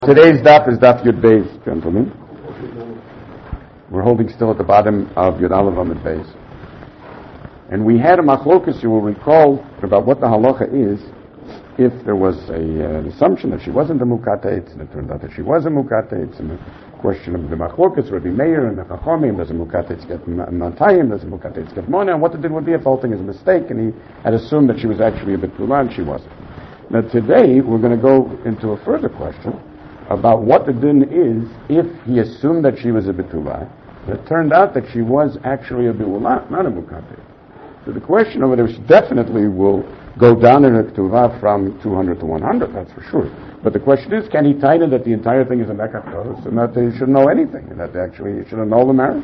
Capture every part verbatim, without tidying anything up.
Today's daf is daf Yud Beis, gentlemen. We're holding still at the bottom of Yud Aleph Amud Beis. And we had a machlokus, you will recall, about what the halacha is if there was a, uh, an assumption that she wasn't a mukateitz, and it turned out that she was a mukateitz, and the question of the machlokus, Rabbi Meir and the Chachamim, does a mukateitz get mantayim, does a mukateitz get mona, and what the din would be if the whole thing is a mistake, and he had assumed that she was actually a betula, and she wasn't. Now today, we're going to go into a further question about what the din is if he assumed that she was a betula, but it turned out that she was actually a betula, not a mukateitz. So the question over there definitely will go down in a ketuvah from two hundred to one hundred, that's for sure. But the question is, can he tighten that the entire thing is a mekatos and that they shouldn't know anything, and that they actually should annul the marriage?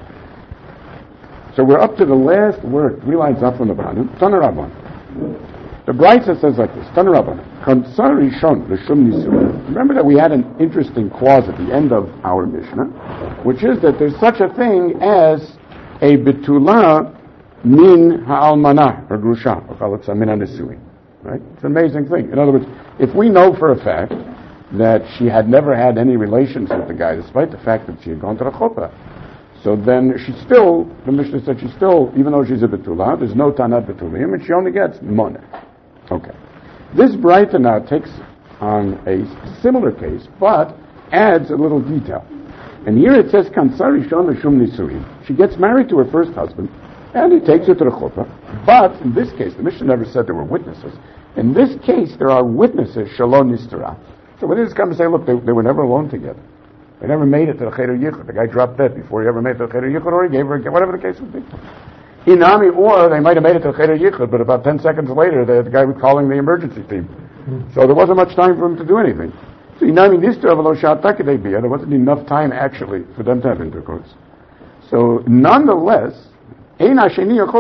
So we're up to the last word, three lines up from the bottom, Tana Rabban. The Brisa says like this, Tana Rabban, Kansar Rishon L'Shum Nisuin. Remember that we had an interesting clause at the end of our Mishnah, which is that there's such a thing as a betula min ha'almanah, or grusha, or chalitza min ha'nesuin. Right? It's an amazing thing. In other words, if we know for a fact that she had never had any relations with the guy, despite the fact that she had gone to the chuppah, so then she still, the Mishnah said she still, even though she's a betula, there's no tanat betulim, and she only gets monah. Okay. This Braita now takes on a similar case, but adds a little detail. And here it says, Kansar Rishon L'Shum Nisuin. She gets married to her first husband, and he takes her to the chuppah. But in this case, the Mishnah never said there were witnesses. In this case, there are witnesses, shalom nistara. So witnesses come and say, look, they, they were never alone together. They never made it to the Cheder Yichud. The guy dropped dead before he ever made it to the Cheder Yichud, or he gave her, whatever the case would be. Inami, or they might have made it to the Cheder Yichud, but about ten seconds later, the, the guy was calling the emergency team. So there wasn't much time for him to do anything. So Inami nistara v'lo sha'atake de'biyah. There wasn't enough time, actually, for them to have intercourse. So nonetheless, he cannot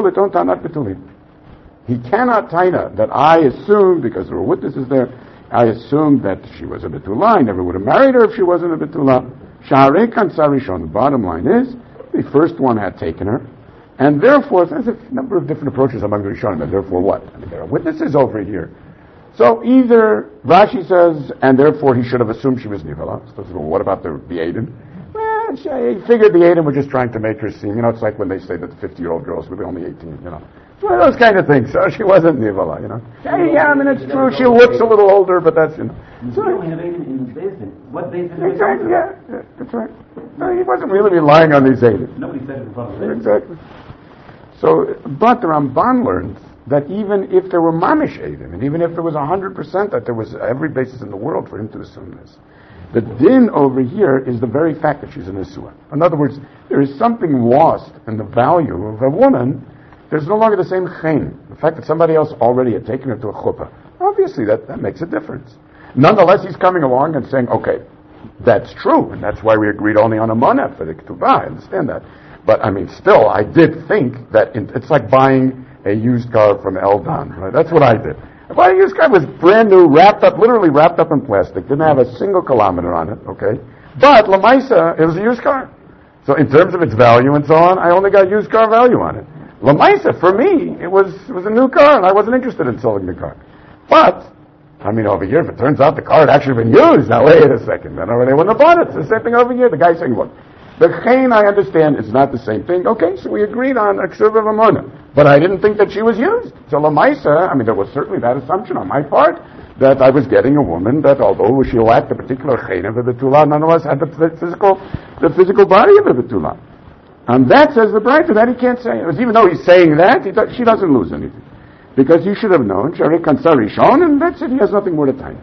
taina that I assumed, because there were witnesses there, I assumed that she was a betula. I never would have married her if she wasn't a betula. Sha'arei kansar rishon. The bottom line is, the first one had taken her, and therefore, there's a number of different approaches among the Rishonim, and therefore what? I mean, there are witnesses over here. So either Rashi says, and therefore he should have assumed she was nivala. So well, what about the, the Aiden? Well, she figured the Aiden were just trying to make her seem, you know, it's like when they say that the fifty-year-old girls were only eighteen, you know. It's one of those kind of things. So she wasn't nivala, you know. Yeah, yeah, I mean, it's true, she looks a little older, but that's, you know. So you only have Aiden in the basement. What basement? Exactly, yeah, yeah, that's right. No, he wasn't really relying on these Aiden. Nobody said it in front of him. Exactly. So, but the Ramban learns that even if there were mamish Eidim, and even if there was a hundred percent that there was every basis in the world for him to assume this, the din over here is the very fact that she's a nesua. In other words, there is something lost in the value of a woman. There's no longer the same chen. The fact that somebody else already had taken her to a chuppah, obviously that, that makes a difference. Nonetheless, he's coming along and saying, okay, that's true, and that's why we agreed only on a monah for the ketubah. I understand that. But, I mean, still, I did think that in, it's like buying a used car from Eldon, right? That's what I did. I bought a used car, it was brand new, wrapped up, literally wrapped up in plastic, didn't have a single kilometer on it, okay? But, Lamaisa, it was a used car. So in terms of its value and so on, I only got used car value on it. Lamaisa, for me, it was, it was a new car, and I wasn't interested in selling the car. But, I mean, over here, if it turns out the car had actually been used, now wait a second, then they wouldn't have bought it. It's the same thing over here. The guy's saying, look, the chen, I understand, is not the same thing. Okay, so we agreed on a ksuv of amona. But I didn't think that she was used. So lamaisa, I mean, there was certainly that assumption on my part that I was getting a woman that, although she lacked the particular chen of the betula, nonetheless had the physical, the physical body of the betula. And that says the bride, that he can't say. It was, even though he's saying that, he does, she doesn't lose anything. Because you should have known, Shari Kansar Rishon, and that's it, he has nothing more to tell you.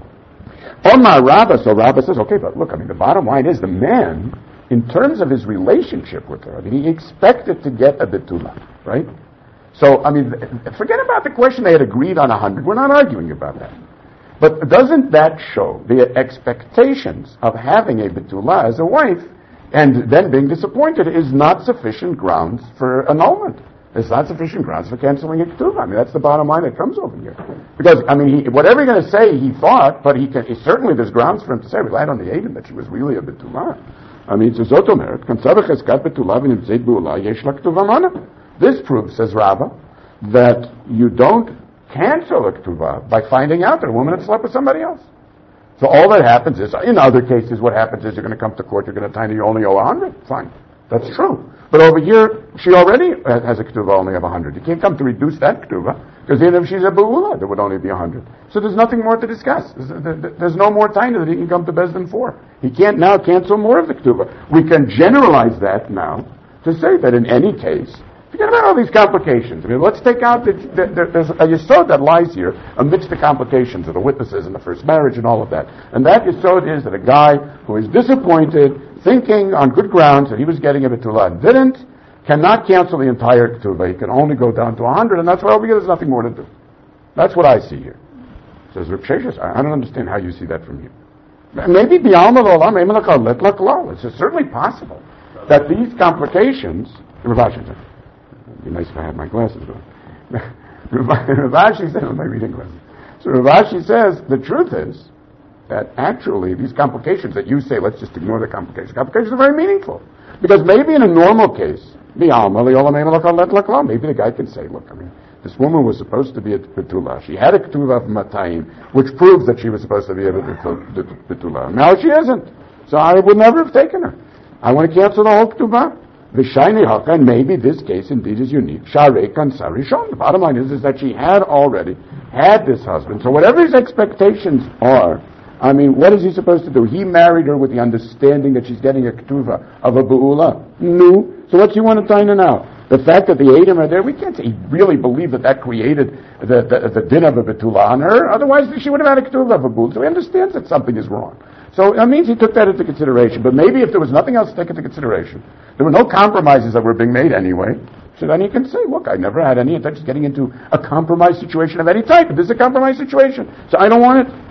Omar Rabbah, so Rabbah says, okay, but look, I mean, the bottom line is the man, in terms of his relationship with her, I mean, he expected to get a betula, right? So, I mean, forget about the question they had agreed on a hundred. We're not arguing about that. But doesn't that show the expectations of having a betula as a wife and then being disappointed is not sufficient grounds for annulment? It's not sufficient grounds for canceling a ketubah. I mean, that's the bottom line that comes over here. Because, I mean, he, whatever you're going to say, he thought, but he can, he, certainly there's grounds for him to say, relied on the Aiden, that she was really a betula. I mean, it's Zot Omeret, Kansar v'cheskat betula v'nimtzeit b'ula yesh la ketubah mana. This proves, says Rabbah, that you don't cancel a ketubah by finding out that a woman had slept with somebody else. So all that happens is, in other cases, what happens is you're going to come to court, you're going to tell you only owe one hundred. Fine. That's true. But over here, she already has a ketubah only of one hundred. You can't come to reduce that ketubah, because even if she's a be'ula, there would only be one hundred. So there's nothing more to discuss. There's, there's no more time that he can come to Bezdin for. He can't now cancel more of the ketubah. We can generalize that now to say that in any case, forget about all these complications. I mean, let's take out the, the, the there's a yesod that lies here amidst the complications of the witnesses in the first marriage and all of that. And that yesod is that a guy who is disappointed, thinking on good grounds that he was getting a betula and didn't, cannot cancel the entire ketubah. He can only go down to one hundred, and that's why over here there's nothing more to do. That's what I see here. Says Reb Sheshes, I don't understand how you see that from here. Maybe beyond the olam, it's certainly possible that these complications, Rav Ashi said, it'd be nice if I had my glasses on. Rav Ashi said, my reading glasses. So Rav Ashi says, the truth is that actually these complications that you say, let's just ignore the complications. Complications are very meaningful. Because maybe in a normal case, maybe the guy can say, look, I mean, this woman was supposed to be a betula. She had a ketubah of matayim, which proves that she was supposed to be a betula. Now she isn't. So I would never have taken her. I want to cancel the whole ketubah. V'shayni haka, and maybe this case indeed is unique. Sharei kansa rishon. The bottom line is, is that she had already had this husband. So whatever his expectations are, I mean, what is he supposed to do? He married her with the understanding that she's getting a ketubah of a be'ula. No. So what's he want to tell her now? The fact that the Edom are there, we can't say he really believed that that created the, the, the din of a betula on her. Otherwise, she would have had a ketubah of a be'ula. So he understands that something is wrong. So that means he took that into consideration. But maybe if there was nothing else to take into consideration, there were no compromises that were being made anyway, so then he can say, look, I never had any intention of getting into a compromise situation of any type. This is a compromise situation, so I don't want it.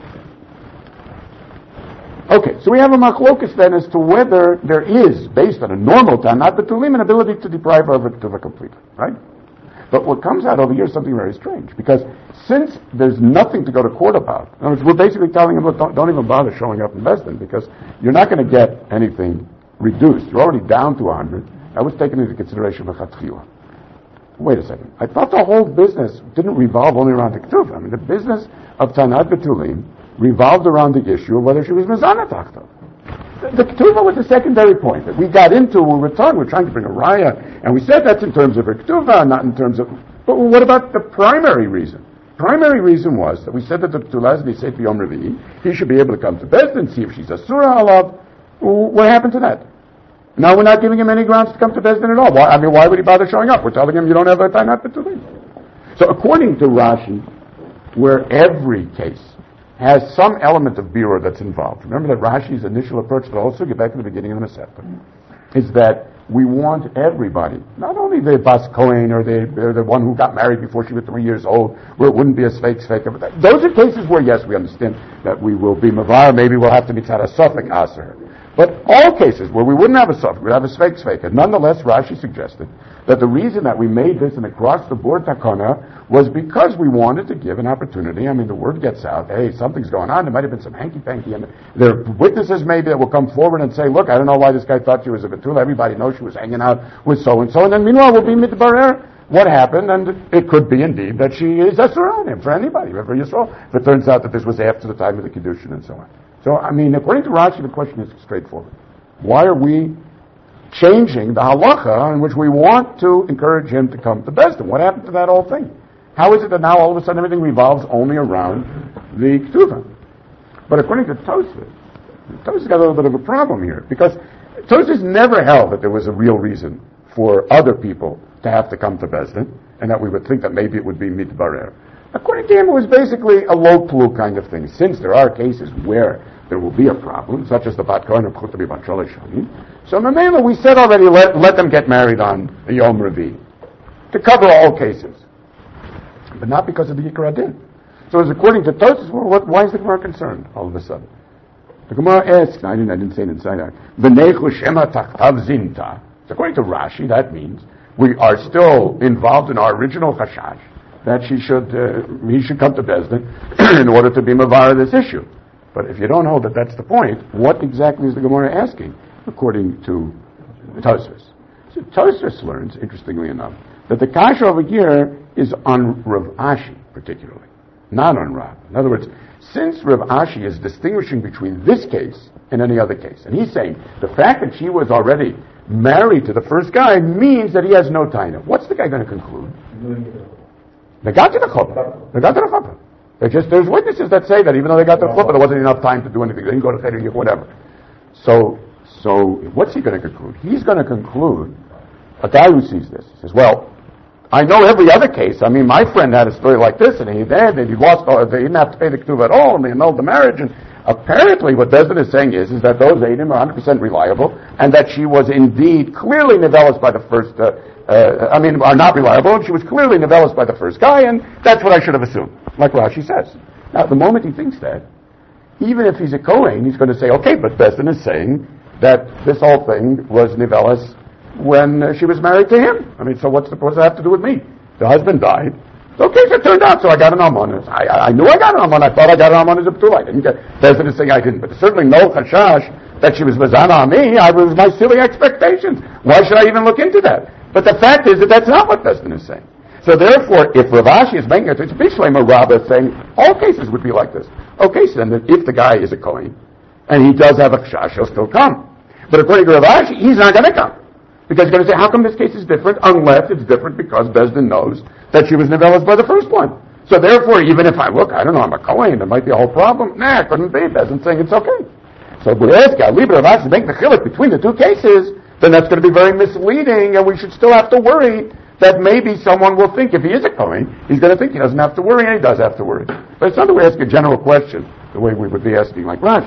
Okay, so we have a machlokus then as to whether there is, based on a normal time, not betulim, an ability to deprive her of a ketubah completely, right? But what comes out over here is something very strange, because since there's nothing to go to court about, in other words, we're basically telling him, look, don't, don't even bother showing up in Bezdin, because you're not going to get anything reduced. You're already down to one hundred. That was taken into consideration for chatchila. Wait a second. I thought the whole business didn't revolve only around the ketubah. I mean, the business of Tanat Betulim revolved around the issue of whether she was mezana tachto. The, the ketubah was the secondary point that we got into when we were talking. We're trying to bring a raya, and we said that's in terms of her ketubah, not in terms of. But what about the primary reason? Primary reason was that we said that the betula is niseit b'yom revi'i. He should be able to come to Bezdin, see if she's a surah alav. What happened to that? Now we're not giving him any grounds to come to Bezdin at all. Why, I mean, why would he bother showing up? We're telling him you don't have a Tanat Betulim. So according to Rashi, where every case has some element of birur that's involved. Remember that Rashi's initial approach to the whole sugya back in the beginning of the Masechta is that we want everybody, not only the Bas Kohen or the, or the one who got married before she was three years old, where it wouldn't be a sveik sveik. Those are cases where, yes, we understand that we will be mavar, maybe we'll have to be tzad sofik aser. But all cases where we wouldn't have a sofik, we'd have a sveik sveik. And nonetheless, Rashi suggested that the reason that we made this an across-the-board takana was because we wanted to give an opportunity. I mean, the word gets out, hey, something's going on. There might have been some hanky-panky. And there are witnesses maybe that will come forward and say, look, I don't know why this guy thought she was a betula. Everybody knows she was hanging out with so-and-so. And then meanwhile, we'll be midbarer what happened. And it could be indeed that she is asur on him for anybody, for Yisrael, if it turns out that this was after the time of the Kiddushin and so on. So, I mean, according to Rashi, the question is straightforward. Why are we changing the halacha in which we want to encourage him to come to Bezdin? What happened to that whole thing? How is it that now all of a sudden everything revolves only around the ketubah? But according to Tosfos, Tosfos got a little bit of a problem here, because Tosfos never held that there was a real reason for other people to have to come to Bezdin, and that we would think that maybe it would be mitbarer. According to him, it was basically a low plu kind of thing. Since there are cases where there will be a problem, such as the Bat Kohen of Chutabi Bat Shalosh Shanim, so Mamela, we said already, let, let them get married on the Yom Revi, to cover all cases. But not because of the Yikra Adin. So as according to Tosfos, well, what, why is the Gemara concerned all of a sudden? The Gemara asks, I didn't, I didn't say it inside out, V'nechu Shema Taktav Zinta. So according to Rashi, that means we are still involved in our original chashash, that she should, uh, he should come to Bezdin in order to be mavar this issue. But if you don't hold that that's the point, what exactly is the Gemara asking, according to Tosfos? So Tosfos learns, interestingly enough, that the kasha over here is on Rav Ashi, particularly, not on Rav. In other words, since Rav Ashi is distinguishing between this case and any other case, and he's saying the fact that she was already married to the first guy means that he has no taina. What's the guy going to conclude? They got to the chuppah. They got to the chuppah. They just, there's witnesses that say that even though they got to the chuppah, there wasn't enough time to do anything. They didn't go to cheder, whatever. So, so what's he going to conclude? He's going to conclude, a guy who sees this, he says, well, I know every other case. I mean, my friend had a story like this, and he did, and he lost, all, they didn't have to pay the ketubah at all, and they annulled the marriage, and apparently what Bezdin is saying is, is that those eidim are one hundred percent reliable, and that she was indeed clearly nivelis by the first, uh, uh, I mean, are not reliable, and she was clearly nivelis by the first guy, and that's what I should have assumed, like Rashi says. Now, the moment he thinks that, even if he's a Kohen, he's going to say, okay, but Bezdin is saying that this whole thing was nivelis when uh, she was married to him. I mean, so what's the, what's that have to do with me? The husband died. Okay, so it turned out, so I got an almon. I, I knew I got an almon. I thought I got an almon as a betul. I didn't get, Bezdin is saying I didn't, but there's certainly no chashash that she was mezana on me. I was my silly expectations. Why should I even look into that? But the fact is that that's not what Bezdin is saying. So therefore, if Rav Ashi is making it, it's Bishleim or Rabbah saying all cases would be like this. Okay, so then if the guy is a Kohen, and he does have a chashash, he'll still come. But according to Rav Ashi, he's not going to come. Because he's going to say, how come this case is different? Unless it's different because Bezdin knows that she was nivelis by the first one. So therefore, even if I look, I don't know, I'm a Kohen, there might be a whole problem. Nah, it couldn't be. Bezdin's saying it's okay. So if we ask Rav Ashi to make the chiluk between the two cases, then that's going to be very misleading, and we should still have to worry that maybe someone will think, if he is a Kohen, he's going to think he doesn't have to worry, and he does have to worry. But it's not that we ask a general question, the way we would be asking like Rashi.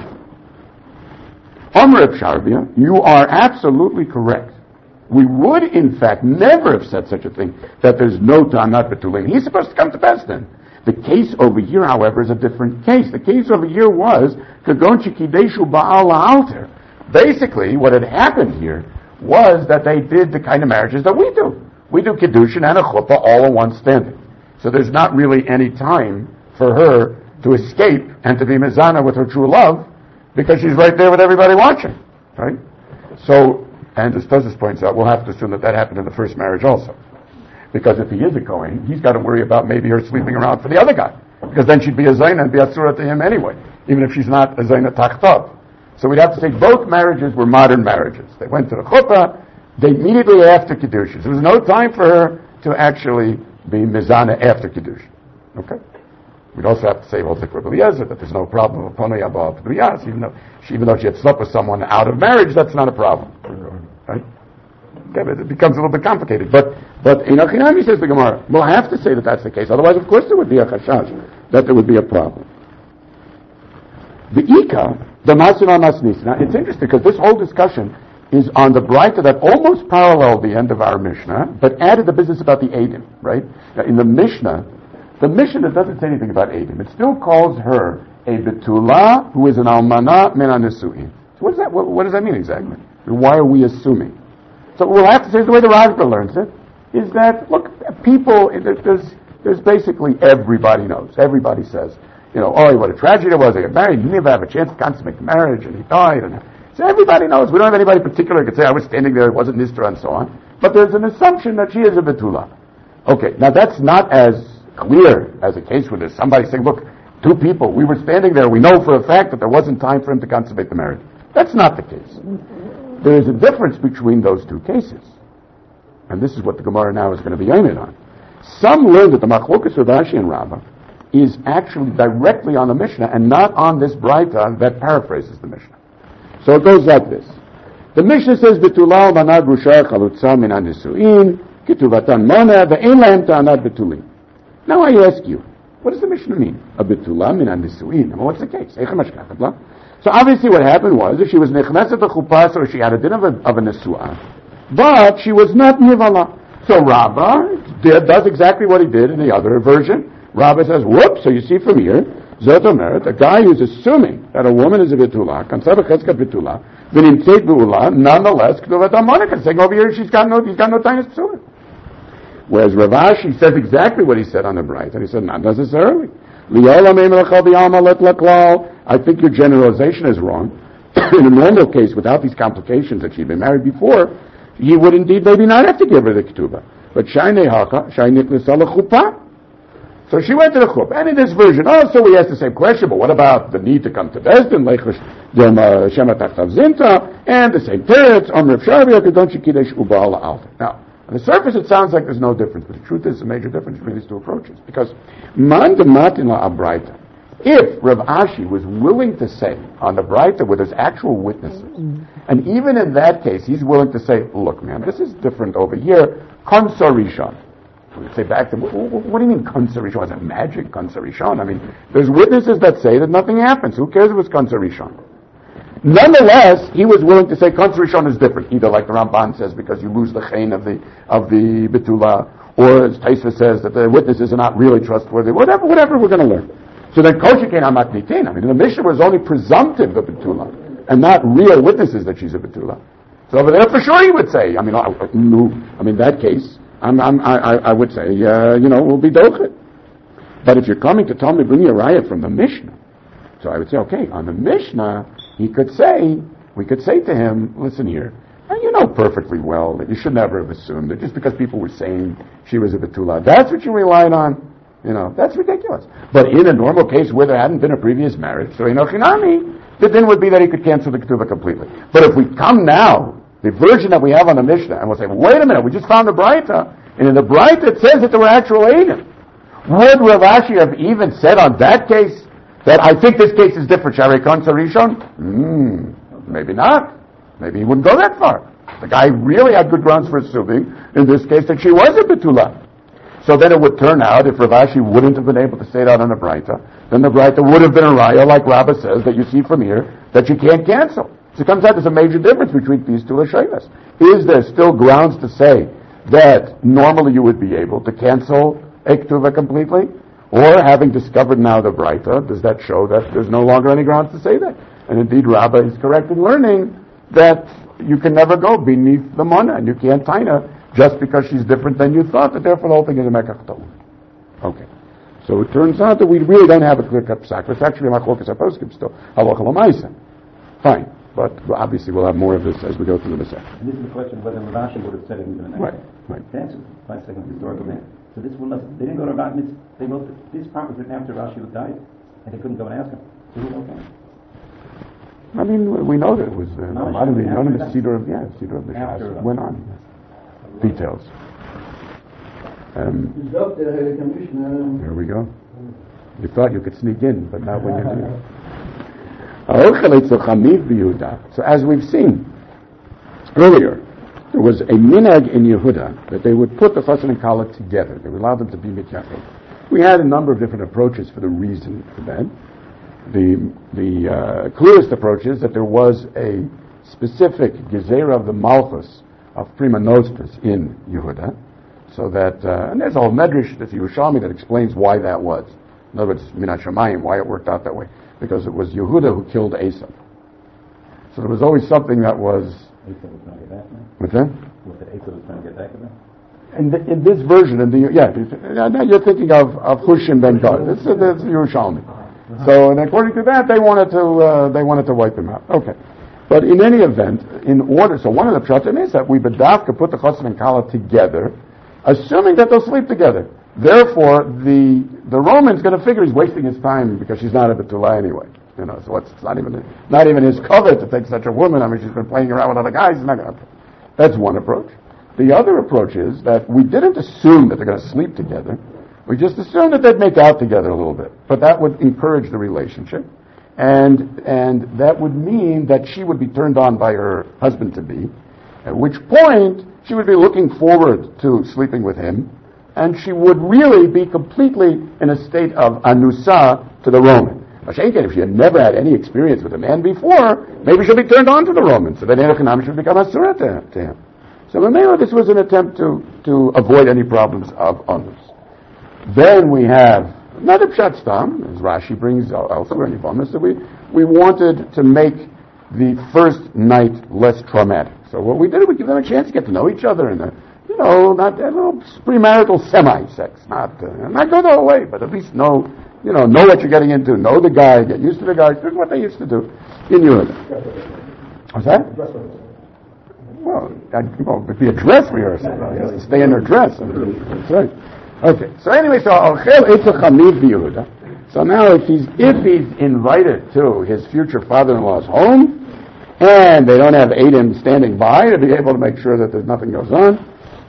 Omer Sharvia, you are absolutely correct. We would, in fact, never have said such a thing, that there's no ta'anat betulin. He's supposed to come to Bezdin. The case over here, however, is a different case. The case over here was, Kagon Shekideshu Ba'al Alter. Basically, what had happened here was that they did the kind of marriages that we do. We do Kiddushin and a Chuppah all in one standing. So there's not really any time for her to escape and to be mezana with her true love, because she's right there with everybody watching. Right? So, and as Tosfos points out, we'll have to assume that that happened in the first marriage also. Because if he is a Kohen, he's got to worry about maybe her sleeping around for the other guy. Because then she'd be a Zaina and be Asura to him anyway, even if she's not a Zaina Tachtav. So we'd have to say both marriages were modern marriages. They went to the Chuppah, they immediately after Kiddushin. There was no time for her to actually be Mizana after Kiddushin. Okay? We'd also have to say, well, like Rabbi Eliezer, that there's no problem with Ponei Abba B'Riyas, even though she, even though she had slept with someone out of marriage, that's not a problem. Right? Okay, but it becomes a little bit complicated. But, but in Achinami says the Gemara, we'll have to say that that's the case. Otherwise, of course, there would be a chashash, that there would be a problem. The Ika, the Masuna Masnis. Now, it's interesting because this whole discussion is on the Braita that almost paralleled the end of our Mishnah, but added the business about the Eidim, right? Now, in the Mishnah, the Mishnah doesn't say anything about Eidim. It still calls her a Betula who is an Almana min HaNisu'in. So what does that, what, what does that mean exactly? Why are we assuming? So what we'll have to say is the way the Rashba learns it, is that, look, people, there's, there's basically everybody knows. Everybody says, you know, oh, what a tragedy it was. They got married. He didn't even have a chance to consummate the marriage, and he died. And so everybody knows. We don't have anybody particular who could say, I was standing there, it wasn't Nistra, and so on. But there's an assumption that she is a Betula. Okay, now that's not as clear as a case where there's somebody saying, look, two people, we were standing there, we know for a fact that there wasn't time for him to consummate the marriage. That's not the case. There is a difference between those two cases. And this is what the Gemara now is going to be aiming on. Some learn that the Machlokas of Rashi and Rabbah is actually directly on the Mishnah and not on this Braita that paraphrases the Mishnah. So it goes like this. The Mishnah says, Betula manad rusha chalutza min hanisu'in, ketuvatan mona, ve'en lahem ta'anat betulin. Now I ask you, what does the Mishnah mean? A betula min hanisu'in. Well, what's the case? So obviously what happened was that she was nechneset a chuppah, so she had a din of a, of a nesu'ah, but she was not nivala. So Rabbah did, does exactly what he did in the other version. Rabbah says, whoops, so you see from here, Zot Omeret, a guy who's assuming that a woman is a betula, kansar b'chezka betula, v'nimtzeit be'ula, nonetheless, k'tuvat amonika, saying over here she's got no, he's got no time to sue it. Whereas Rav Ashi says exactly what he said on the bright, and he said, not necessarily. I think your generalization is wrong. In a normal case, without these complications that she'd been married before, he would indeed maybe not have to give her the ketubah. But shaynei hacha, shaynik nesala chuppah. So she went to the chuppah, and in this version also we asked the same question, but what about the need to come to Besdin, Leichus dem Shema Tachtav Zinta, and the same teretz, Amr Shavia, Kedon Shekidesh Uba'ala Alta. Now, on the surface it sounds like there's no difference, but the truth is a major difference between these two approaches. Because, Man de Matin la Abraita, if Rav Ashi was willing to say on the Braita with his actual witnesses, and even in that case he's willing to say, look man, this is different over here, Konsa Rishon. We say back to him, what do you mean Konsa Rishon? Is it magic, Konsa Rishon? I mean, there's witnesses that say that nothing happens. Who cares if it's Konsa Rishon? Nonetheless, he was willing to say Konsa Rishon is different, either like the Ramban says, because you lose the chain of the of the Betula, or as Taisa says, that the witnesses are not really trustworthy, whatever, whatever we're going to learn. So then Koshikein Amat Nitin, I mean, the Mishnah was only presumptive of Betula, and not real witnesses that she's a Betula. So over there, for sure he would say, I mean, I, I mean, in that case, I'm, I'm, I, I would say, uh, you know, we'll be dochet. But if you're coming to tell me, bring me a riot from the Mishnah. So I would say, okay, on the Mishnah, he could say, we could say to him, listen here, you know perfectly well that you should never have assumed that just because people were saying she was a Betula, that's what you relied on. You know, that's ridiculous. But in a normal case where there hadn't been a previous marriage, so in Ochinami, the din would be that he could cancel the Ketubah completely. But if we come now, the version that we have on the Mishnah, and we'll say, well, wait a minute, we just found the Braita, and in the Braita it says that there were actual Eidim. Would Rav Ashi have even said on that case that I think this case is different, Shari Konsa Rishon? Hmm, maybe not. Maybe he wouldn't go that far. The guy really had good grounds for assuming, in this case, that she was a Betula. So then it would turn out, if Rav Ashi wouldn't have been able to say that on the Braita, then the Braita would have been a raya, like Rabbah says, that you see from here, that you can't cancel. So it comes out there's a major difference between these two Lashonas. Is there still grounds to say that normally you would be able to cancel a Ketubah completely? Or, having discovered now the Braita, does that show that there's no longer any grounds to say that? And indeed, Rabbah is correct in learning that you can never go beneath the Mana, and you can't taina just because she's different than you thought, that therefore the whole thing is a Mekach Tov. Okay. So it turns out that we really don't have a clear-cut psak. It's actually a Machlokas HaPoskim still. Halacha l'maisa. Fine. But obviously we'll have more of this as we go through the Masech. And this is the question whether Rav Ashi would have said it in the next. Right, right. Answer. Five seconds historical name. So this will not, they didn't go to Rav Ashi, they wrote, this part was written after Rashi died, and they couldn't go and ask him. So who wrote that? I mean, we know that it was uh, no, a lot of the anonymous Cedar of, yeah, Cedar of the Shas. It went on. Details. Um, here we go. You thought you could sneak in, but not when you do. So as we've seen earlier, there was a minhag in Yehuda that they would put the chassan and kala together. They would allow them to be mityachid. We had a number of different approaches for the reason for that. The the uh, clearest approach is that there was a specific gezerah of the malchus of prima nostris in Yehuda, so that uh, and there's a whole medrash that's Yerushalmi that explains why that was. In other words, minat shamayim, why it worked out that way, because it was Yehuda who killed Esav. So there was always something that was. Esav was trying to get back now? What's that? Was it Esav was trying to get back now? In, the, in this version, in the yeah, now you're thinking of of Hushim ben Gad. That's that's Yerushalmi. So, and according to that, they wanted to uh, they wanted to wipe them out. Okay, but in any event, in order, so one of the pshatim is that we bedavka put the chassan and kala together, assuming that they'll sleep together. Therefore, the the Roman's going to figure he's wasting his time because she's not a betula anyway. You know, so it's not even not even his cover to take such a woman. I mean, she's been playing around with other guys. He's not going to. That's one approach. The other approach is that we didn't assume that they're going to sleep together. We just assumed that they'd make out together a little bit. But that would encourage the relationship. And and that would mean that she would be turned on by her husband-to-be, at which point she would be looking forward to sleeping with him, and she would really be completely in a state of anusa to the Roman. If she had never had any experience with a man before, maybe she'll be turned on to the Roman, so that Enoch should become asura to, to him. So Mamela, this was an attempt to, to avoid any problems of others. Then we have another pshat stam, as Rashi brings elsewhere in Yevamos, that we, we wanted to make the first night less traumatic. So what we did, we give them a chance to get to know each other and, uh, you know, not a little premarital semi-sex, not uh, not go the whole way, but at least know, you know, know what you're getting into, know the guy, get used to the guy. This is what they used to do in Europe. What's that? Well, I'd, well, it'd be a dress rehearsal. You have to stay in their dress. That's right. Okay, so anyway, so Ochel Eitz Chamiv Yehuda. So now if he's, if he's invited to his future father-in-law's home, and they don't have Adam standing by to be able to make sure that there's nothing goes on,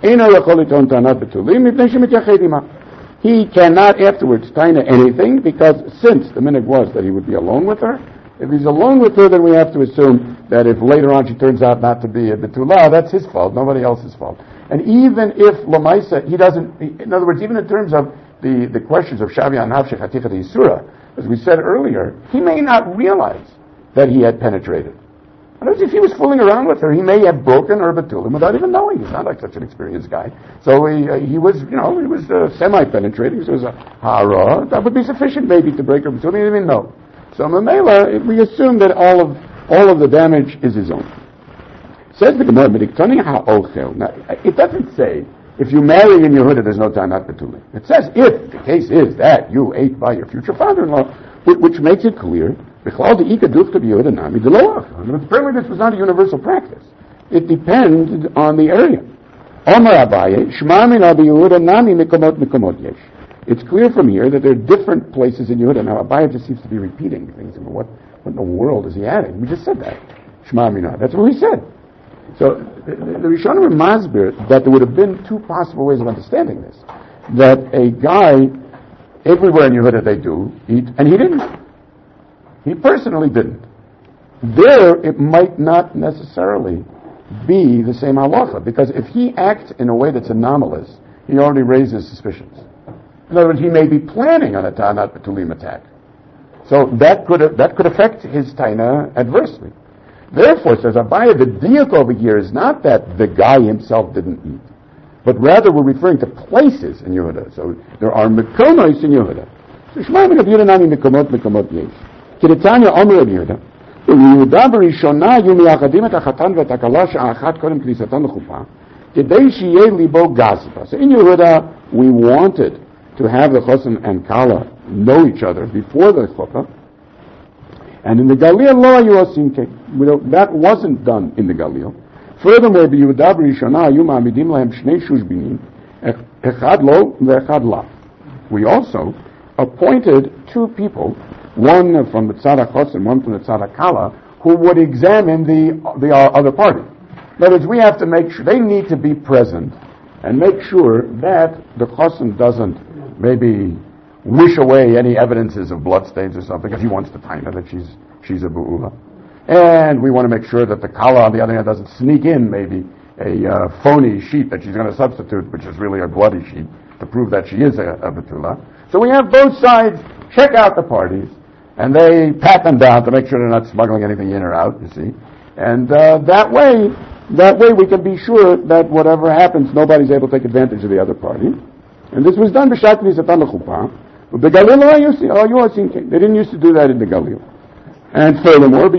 he cannot afterwards taina anything, because since the minhag was that he would be alone with her, if he's alone with her, then we have to assume that if later on she turns out not to be a betulah, that's his fault, nobody else's fault. And even if Lamaisa, he doesn't, in other words, even in terms of the, the questions of Shavya and Havshech Hatichat Yisura, as we said earlier, he may not realize that he had penetrated. In other words, if he was fooling around with her, he may have broken her betulim without even knowing. He's not like such an experienced guy. So he, uh, he was, you know, he was uh, semi-penetrating, so it was a hara. That would be sufficient maybe to break her betulim. He didn't even know. So Mamela, we assume that all of all of the damage is his own. Says the Gemara, now, it doesn't say if you marry in Yehuda there's no tanat betulim. It says if the case is that you ate by your future father-in-law, which makes it clear. Apparently this was not a universal practice. It depends on the area. It's clear from here that there are different places in Yehuda. Now Abaye just seems to be repeating things. What, what in the world is he adding? We just said that. Shema Mina. That's what we said. So the, the, the Rishonim were masbir that there would have been two possible ways of understanding this. That a guy, everywhere in Yehuda they do eat, and he didn't. He personally didn't. There, it might not necessarily be the same halacha, because if he acts in a way that's anomalous, he already raises suspicions. In other words, he may be planning on a Tanat Betulim attack. So that could that could affect his taina adversely. Therefore, says Abaye, the diak over here is not that the guy himself didn't eat, but rather we're referring to places in Yehuda. So there are mekomos in Yehuda. So Shema min Yehuda nami mekomot mekomot yesh. Kiritanya Omer of Yehuda. Yehuda b'rishona yu miyachadim et hachatan v'et hakala she'achat kodem knisatan l'chuppah k'dei sheyeh libo gazba. So in Yehuda, we wanted to have the chosan and kala know each other before the chuppah. And in the Galil, lo ayu osim ke. That wasn't done in the Galil. Furthermore, b'Yehuda b'rishona yu ma'amidim lahem shnei shushbinim echad lo ve'echad la. We also appointed two people, one from the tzad hachos and one from the tzad hakala, who would examine the the uh, other party. In other words, we have to make sure they need to be present and make sure that the chosin doesn't maybe wish away any evidences of bloodstains or something, if he wants to taina that she's she's a bu'ula. And we want to make sure that the kala, on the other hand, doesn't sneak in maybe a uh, phony sheet that she's going to substitute, which is really a bloody sheet, to prove that she is a, a betula. So we have both sides check out the parties, and they pat them down to make sure they're not smuggling anything in or out, you see. And uh, that way, that way we can be sure that whatever happens, nobody's able to take advantage of the other party. And this was done b'shat nisatan l'chuppah. But the Galil, they didn't used to do that in the Galil. And furthermore,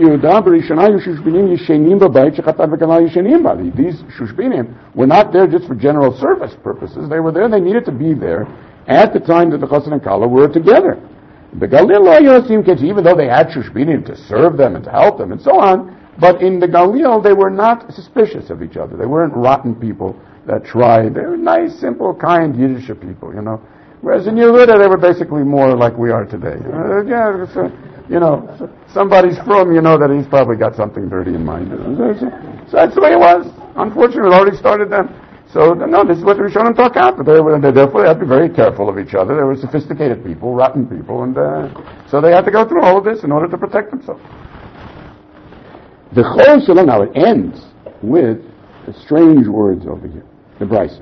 these shushbinim were not there just for general service purposes. They were there, they needed to be there at the time that the chosin and kala were together. The Galil, even though they had shushbinim to serve them and to help them and so on, but in the Galil, they were not suspicious of each other. They weren't rotten people that tried. They were nice, simple, kind Yiddish people, you know. Whereas in Yehuda, they were basically more like we are today. Uh, yeah, so, you know, so somebody's from, you know that he's probably got something dirty in mind. So, so that's the way it was. Unfortunately, it already started then. So, no, this is what the Rishonim talk out. But they were, therefore, they had to be very careful of each other. They were sophisticated people, rotten people, and uh, so they had to go through all of this in order to protect themselves. The Chol Shalom, now it ends with the strange words over here, the Brisa.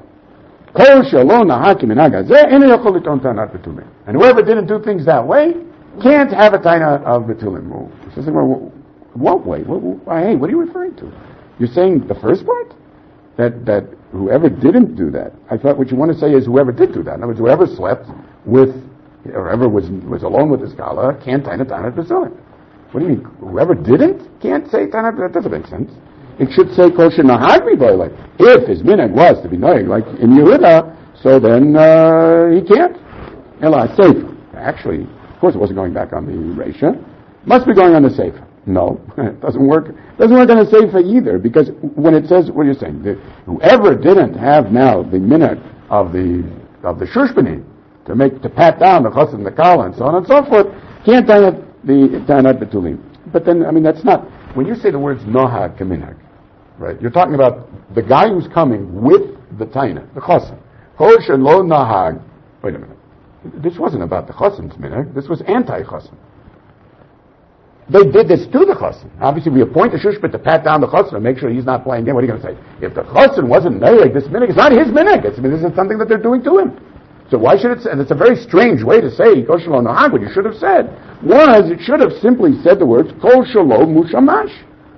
And whoever didn't do things that way can't have a taina of betulim. What way? What, hey, what are you referring to? You're saying the first part? That that whoever didn't do that. I thought what you want to say is whoever did do that. In other words, whoever slept with, or whoever was was alone with his kala can't taina taina betulim. What do you mean? Whoever didn't can't say taina? That doesn't make sense. It should say kosher nahag boy, like if his minhag was to be noig like in Yehuda, so then uh, he can't. Ela sefer. Actually, of course, it wasn't going back on the Reisha. Must be going on the sefer. No, it doesn't work. Doesn't work on the sefer either, because when it says what you're saying, that whoever didn't have now the minhag of the of the Shushbanim, to make, to pat down the Chassid and the Kala and so on and so forth, can't Tainat the Tainat Betulim. But then, I mean, that's not, when you say the words Nohag Kaminhag, right, you're talking about the guy who's coming with the Tainat, the Chassid. Kol Shelo Nahag, wait a minute, this wasn't about the Chassid's minhag, this was anti-Chassid. They did this to the Chassid. Obviously, we appoint a Shushbit to pat down the Chassid and make sure he's not playing game. What are you going to say? If the Chassid wasn't Neheg, this minhag is not his minhag. It's, I mean, this is something that they're doing to him. So why should it say, and it's a very strange way to say Kol Shelo Nahag, what you should have said was, it should have simply said the words Kol Shelo Mushamash,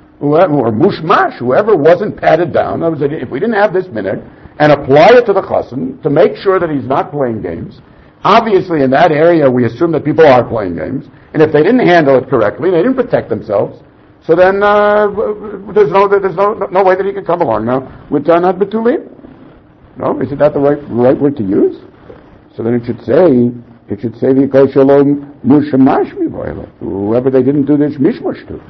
or Mushmash, whoever wasn't patted down. That was, if we didn't have this minhag, and apply it to the Chassid to make sure that he's not playing games. Obviously, in that area, we assume that people are playing games, and if they didn't handle it correctly, they didn't protect themselves, so then uh, there's no there's no no way that he can come along now with Tanat Betulim. No, isn't that the right right word to use? So then it should say it should say the Kol Shalom Mushamash Mivoila, whoever they didn't do this mishmush to.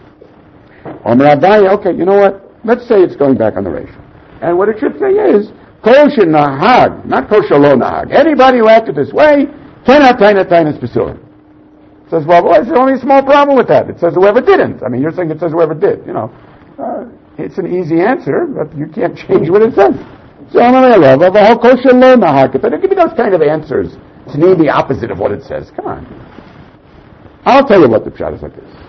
Omer Abaye, okay, you know what? Let's say it's going back on the ratio, and what it should say is Kol Nahag, not Kol Shelo Nahag. Anybody who acted this way cannot Tainat Tainat Betulim. It says, well, boy, there's only a small problem with that. It says whoever didn't. I mean, you're saying it says whoever did. You know, uh, it's an easy answer, but you can't change what it says. So I'm going to love of a Kol Shelo Nahag. But give me those kind of answers. It's nearly the opposite of what it says. Come on. I'll tell you what the pshat is like this.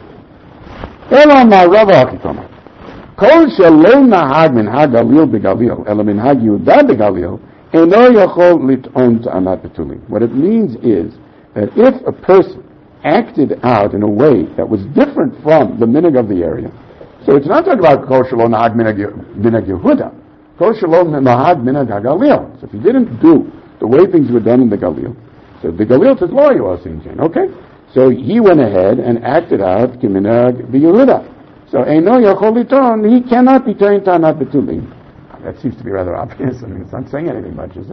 Elam Rava Hakikoma. Kol Shelo Nahag Minhag Galil Begalil, Ela Minhag Yehuda Begalil, Eno Yachol Lit'on Ta'anat Betulim. What it means is that if a person acted out in a way that was different from the minhag of the area, so it's not talking about Kol Shelo Nahag Minhag Yehuda, Kol Shelo Nahag Minhag HaGalil. So if he didn't do the way things were done in the Galil, so the Galil says, Lo Yosin Jain. Okay? So he went ahead and acted out Kiminhag Yehuda. So Eino Yachol Liton, he cannot be turned to Tanat Betulim. That seems to be rather obvious. I mean, it's not saying anything much, is it?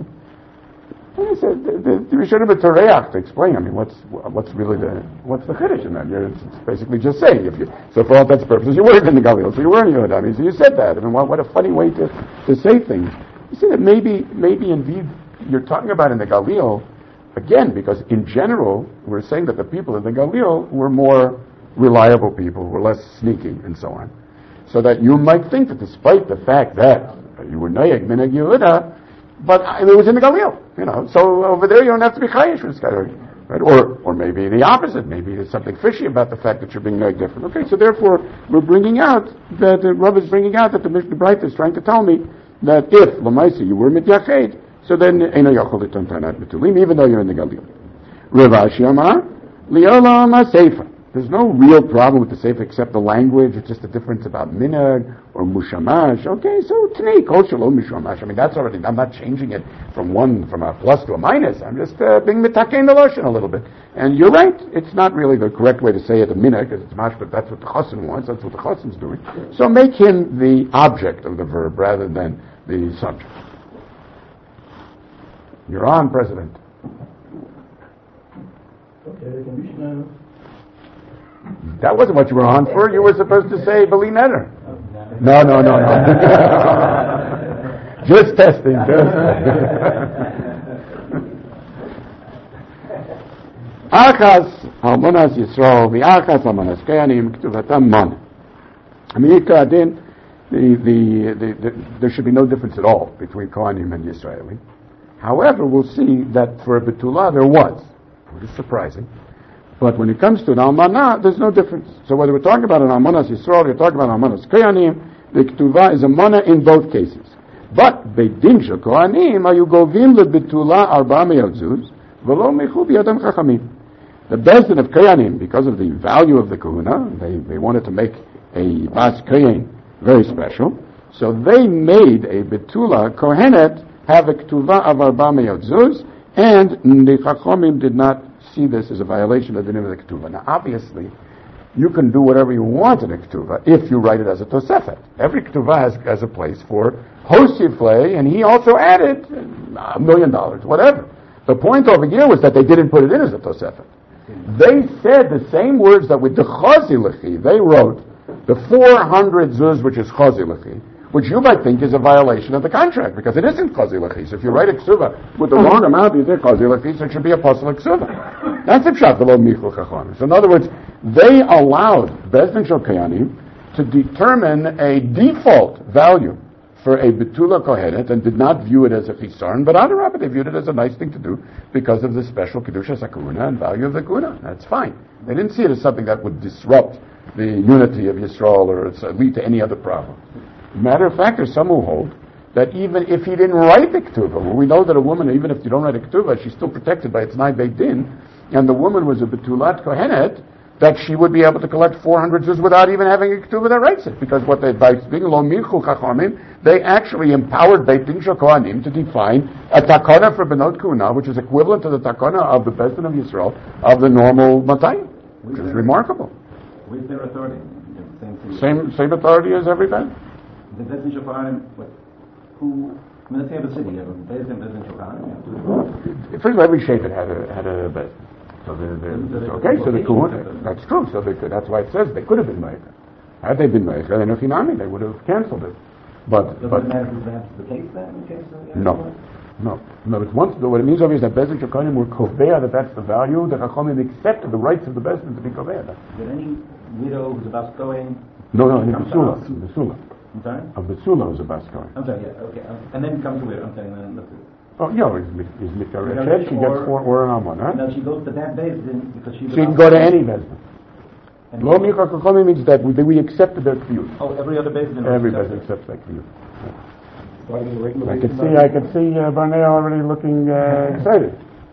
And he said, we should have a Toreach to explain. I mean, what's what's really the what's the chiddush in that? You're, it's basically just saying, if you so for all intents and purposes, you weren't in the Galil, so you were in Yehuda. I mean, so you said that. I mean, what, what a funny way to, to say things. You see that maybe maybe indeed you're talking about in the Galil again, because in general we're saying that the people in the Galil were more reliable people, were less sneaky, and so on. So that you might think that despite the fact that you were Nayeg Minhag Yehuda, but it was in the Galil, you know. So over there you don't have to be chayish with this guy, right? Or, or maybe the opposite. Maybe there's something fishy about the fact that you're being Nayeg different. Okay, so therefore we're bringing out that the Rav is bringing out that the Mishnah Brayta is trying to tell me that if Lamaisi you were Mityached, so then Eino Yachol Liton Tanat Betulim, even though you're in the Galil. Rav Ashi Amar Liolam HaSeifa. There's no real problem with the Sefer except the language. It's just a difference about minhag or mushamash. Okay, so Tnei Kol Shelo Mushamash. I mean, that's already, I'm not changing it from one, from a plus to a minus. I'm just uh, being mitakein the lashon a little bit. And you're right, it's not really the correct way to say it, a minhag, because it's mash, but that's what the chassan wants, that's what the chassan's doing. So make him the object of the verb rather than the subject. You're on, President. Okay, the Mishnah. That wasn't what you were on for. You were supposed to say Bali Neder. No, no, no, no. Just testing. Just Achas Almonas Yisrael, the Achas Almonas Kayanim, Ktuvatam Mon. I mean, the, the, the, the, there should be no difference at all between Kohanim and Yisraeli. However, we'll see that for a Betula there was, which is surprising. But when it comes to an almanah, there's no difference. So whether we're talking about an almanas Yisrael, or we're talking about almanas Kohanim, the ketuvah is a mana in both cases. But beidin shel Kohanim ayu govim lebetula arba meyot zuz v'lo mechu b'yadam chachamim. The bezdin of Kohanim, because of the value of the kahuna, they they wanted to make a bas kohen very special, so they made a betula kohenet have a ketuvah of arba meyot zuz, and the chachamim did not see this as a violation of the name of the ketuvah. Now, obviously, you can do whatever you want in a ketuvah if you write it as a tosefet. Every ketuvah has, has a place for hosifle, and he also added a million dollars, whatever. The point over here was that they didn't put it in as a tosefet. They said the same words that with the chazi lechi, they wrote the four hundred zuz, which is chazi lechi, which you might think is a violation of the contract, because it isn't Chazi Lachis. If you write a ksuva with the wrong amount, you say Chazi Lachis, it should be a Pasal ksuva. That's the Pshat, below Michul Chacham. So in other words, they allowed Bezdin Shel Kohanim to determine a default value for a Betula Kohenet and did not view it as a Chisaron, but Adarabah, they viewed it as a nice thing to do because of the special Kedusha Sakuna and value of the Kuna. That's fine. They didn't see it as something that would disrupt the unity of Yisrael or lead to any other problem. Matter of fact, there's some who hold that even if he didn't write the Ketuvah, well, we know that a woman, even if you don't write a Ketuvah, she's still protected by its Nai Beit Din, and the woman was a Betulat Kohenet, that she would be able to collect four hundred zuz without even having a ketuvah that writes it. Because what they, by being lo milchu chachamim, they actually empowered Beit Din Shel Kohanim to define a takana for Benot Kuna, which is equivalent to the takana of the Beis Din of Yisrael, of the normal Matayim, which is remarkable. With their authority. Same, same, same authority as everybody. The Beis Din Shel Kohanim, who, I mean, let's say a city, you have a Beis Din, Beis Din Shel Kohanim. First of all, every shape had a, had a Beis Din. So they're, they're, okay, so they could, that's true, so they could, that's why it says they could have been Meicher. Had they been Meicher, then if Hinami, they would have cancelled it. But, Does but, it matter if that's the case then, in case of the no, no, no, it's once, what it means obviously is that Bezdin Shel Kohanim were Kovea, that that's the value, the Chachamim accepted the rights of the Bezdin to be Kovea. Did any widow who's about going? No, no, in Besula, in Besula. I'm sorry? A Besula was a Bas Kohen. I'm sorry, yeah, okay, um, and then comes to widow, I'm saying then, let's see. Oh, yeah, he's Mikarechet, she gets four or an Amon, huh? Now she goes to that Beis Din because she's She can go to any Bezdin. Lo Micha Chachamim means that we, we accepted their Kviyut. Oh, every other Beis Din. Every Bezdin accepts that Kviyut. I could see, I could see uh, Barnea already looking uh, excited.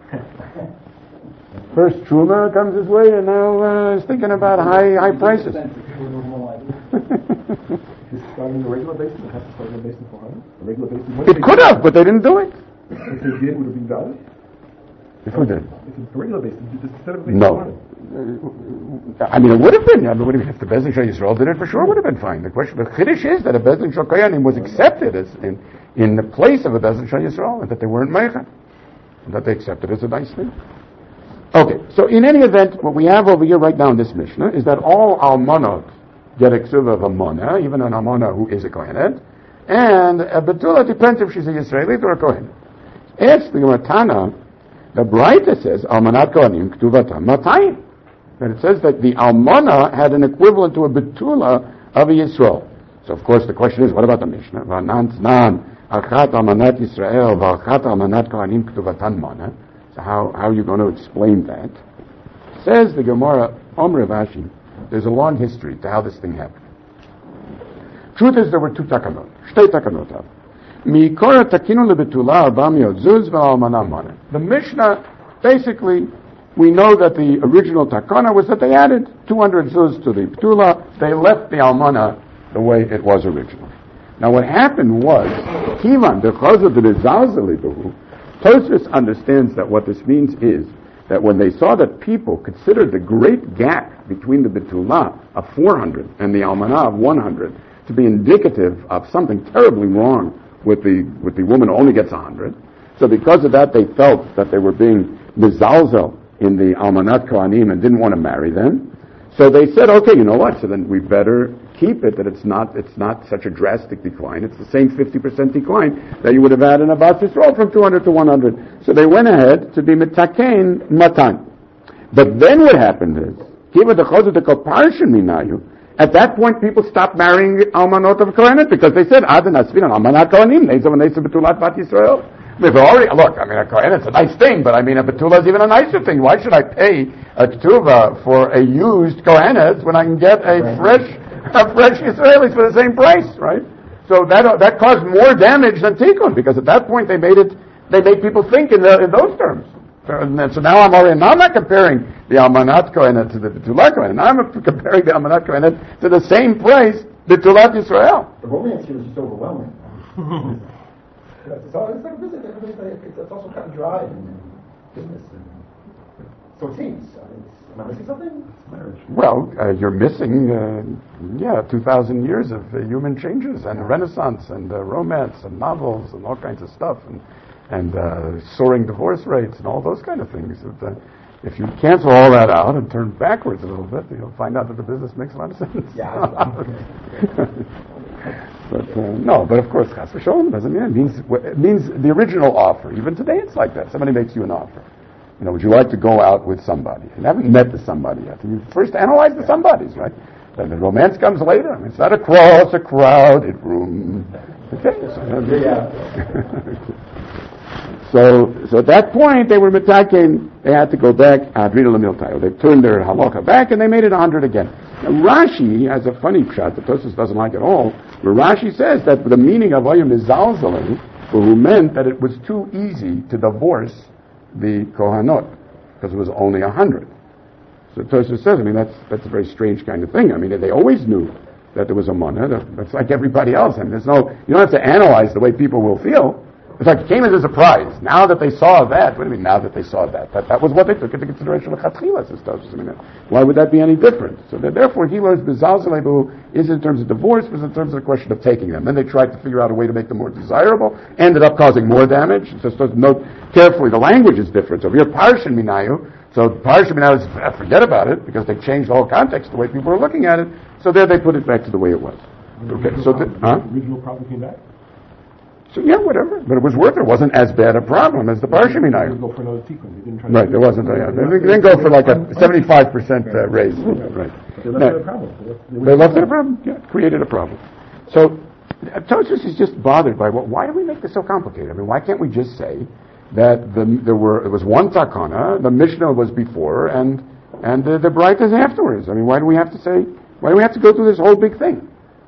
First Truma comes his way, and now uh, he's thinking about high high prices. It could have, but they didn't do it. If they did, would it be valid? If we did. If it's a regular basis, instead of No. I mean, it would have been. I mean, if the Bezdin Shel Yisrael did it, for sure would have been fine. The question, the Chiddush is that a Bezdin Shel Kohanim was accepted as in, in the place of a Bezdin Shel Yisrael, and that they weren't Meicher, and that they accepted as a nice thing. Okay, so in any event, what we have over here right now in this Mishnah is that all Almanot get a ksuva of a Mona, even an Almana who is a Kohenet, and a Betula depends if she's a Yisraelit or a Kohenet. It's the Matana, the Braita says, Almanat Kohanim Ktuvatan Matayim. That it says that the Almana had an equivalent to a Betula of a Yisrael. So of course the question is, what about the Mishnah? V'anan tznan, Achat Almanat Yisrael, V'achat Almanat Kohanim Ktuvatan Mana. So how, how are you going to explain that? Says the Gemara, Om Rav Ashi, there's a long history to how this thing happened. Truth is there were two takanot, shtei takanot. Mikora takinu lebetula arba miot zuz v'almana mana. The Mishnah, basically, we know that the original takana was that they added two hundred zuz to the betula. They left the almana the way it was originally. Now what happened was, kivan because of the rizalzalibuhu, Tosfos understands that what this means is that when they saw that people considered the great gap between the betula of four hundred and the almana of one hundred to be indicative of something terribly wrong with the with the woman who only gets one hundred, so because of that they felt that they were being mizalzel in the almanat kohanim and didn't want to marry them. So they said, okay, you know what? So then we better keep it that it's not it's not such a drastic decline. It's the same fifty percent decline that you would have had in a Bas Yisrael from two hundred to one hundred. So they went ahead to be mitakein matan. But then what happened is, kiva dechozu dekol parshin minayu. At that point, people stopped marrying almanot of kohenet because they said, "Adan asvin almanat kohanim neisa v'neisa betulat Bat Yisrael." They've already look. I mean, a kohenet's a nice thing, but I mean, a betula is even a nicer thing. Why should I pay a ketuvah for a used kohenet when I can get a fresh, a fresh Israelis for the same price, right? So that that caused more damage than tikkun because at that point they made it. They made people think in, the, in those terms. So, so now I'm already. Now I'm not comparing the almanat kohenet to the betulat kohenet. Now I'm comparing the almanat kohenet to the same price, betulat Yisrael. The romance here is just overwhelming. Yeah, it's, all, it's like business. It's, it's also kind of dry in business. And so it seems. I mean, am I missing something? Well, uh, you're missing, uh, yeah, two thousand years of uh, human changes and Renaissance and uh, romance and novels and all kinds of stuff and and uh, soaring divorce rates and all those kind of things. If, uh, if you cancel all that out and turn backwards a little bit, you'll find out that the business makes a lot of sense. Yeah. but, Uh, no, but of course, chas v'sholom doesn't mean it. It means, it means the original offer. Even today it's like that. Somebody makes you an offer. You know, would you like to go out with somebody? You haven't met the somebody yet. You first analyze the somebodies, right? Then the romance comes later. I mean, it's not across a crowded room. Okay? So, yeah. so, so at that point, they were mitaken. They had to go back. Adrina Lamiltayo. They turned their halacha back, and they made it a hundred again. Now, Rashi has a funny pshat that Tosfos doesn't like at all, where Rashi says that the meaning of Ayim is Zalzalin, who meant that it was too easy to divorce the Kohanot, because it was only a hundred. So Tosfos says, I mean, that's that's a very strange kind of thing. I mean, they always knew that there was a mana. That's like everybody else. I mean, there's no, you don't have to analyze the way people will feel. It's like it came as a surprise. Now that they saw that, what do you mean now that they saw that? That, that was what they took into consideration of Chatchila, says Tosfos. I mean, why would that be any different? So that therefore, he learns Bezalzalebu is in terms of divorce, was in terms of the question of taking them. Then they tried to figure out a way to make them more desirable, ended up causing more damage. So, so note carefully, the language is different. So if you're Parshin Minayu, so Parshin Minayu is, forget about it, because they changed the whole context, the way people are looking at it. So there they put it back to the way it was. Okay, so the, huh? original problem came back? So yeah, whatever. But it was worth it. It wasn't as bad a problem as the Parshin Minayu. They didn't go for another tikkun. They didn't try Right, there wasn't. A, they, they didn't go for like a seventy-five percent uh, raise. Right. They left No. it a problem. They left it a problem. Yeah, created a problem. So uh, Tosfos is just bothered by what. Why do we make this so complicated? I mean, why can't we just say that the, there were it was one takana, the Mishnah was before, and and uh, the Braita is afterwards? I mean, why do we have to say? Why do we have to go through this whole big thing?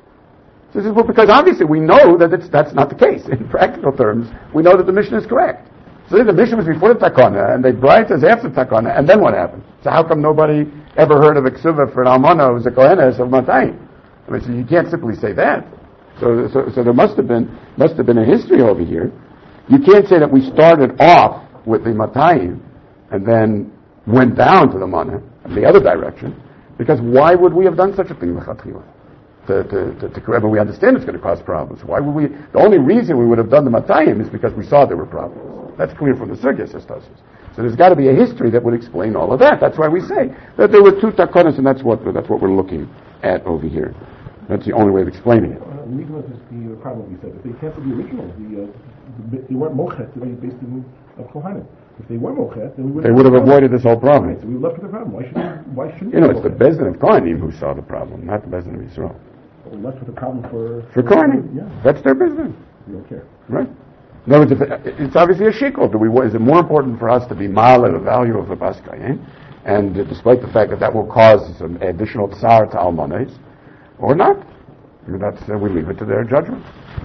This is well, because obviously we know that it's, that's not the case. In practical terms, we know that the Mishnah is correct. So the Mishnah was before the Takana, and the Braita is after the Takana, and then what happened? So how come nobody ever heard of a ksuva for an almana who was a kohenes of Matayim? I mean, so you can't simply say that. So, so, so there must have been must have been a history over here. You can't say that we started off with the Matayim and then went down to the mana, the other direction, because why would we have done such a thing with Chatchila? To, to, to, to correct, but we understand it's going to cause problems. Why would we? The only reason we would have done the Matayim is because we saw there were problems. That's clear from the Sugya, says Tosfos. So there's got to be a history that would explain all of that. That's why we say that there were two takonas, and that's what that's what we're looking at over here. That's the only way of explaining it. Uh, the reason was the uh, problem we said. If they canceled the original, the, uh, the, they weren't mochet to be based in of Kohanim. If they were mochet, then we would they would have avoided this whole problem. Right, so we were left with the problem. Why should we, why shouldn't you know, it's the Bezdin of Kohanim who saw the problem, not the Bezdin of Yisrael. We're left with a problem for... For Kohanim. Yeah. That's their business. We don't care. Right. In other words, if it, it's obviously a shikol. Do we, is it more important for us to be mal at the value of the Paskayin, and uh, despite the fact that that will cause some additional tsar to almanes, or not? I mean, that's, uh, we leave it to their judgment.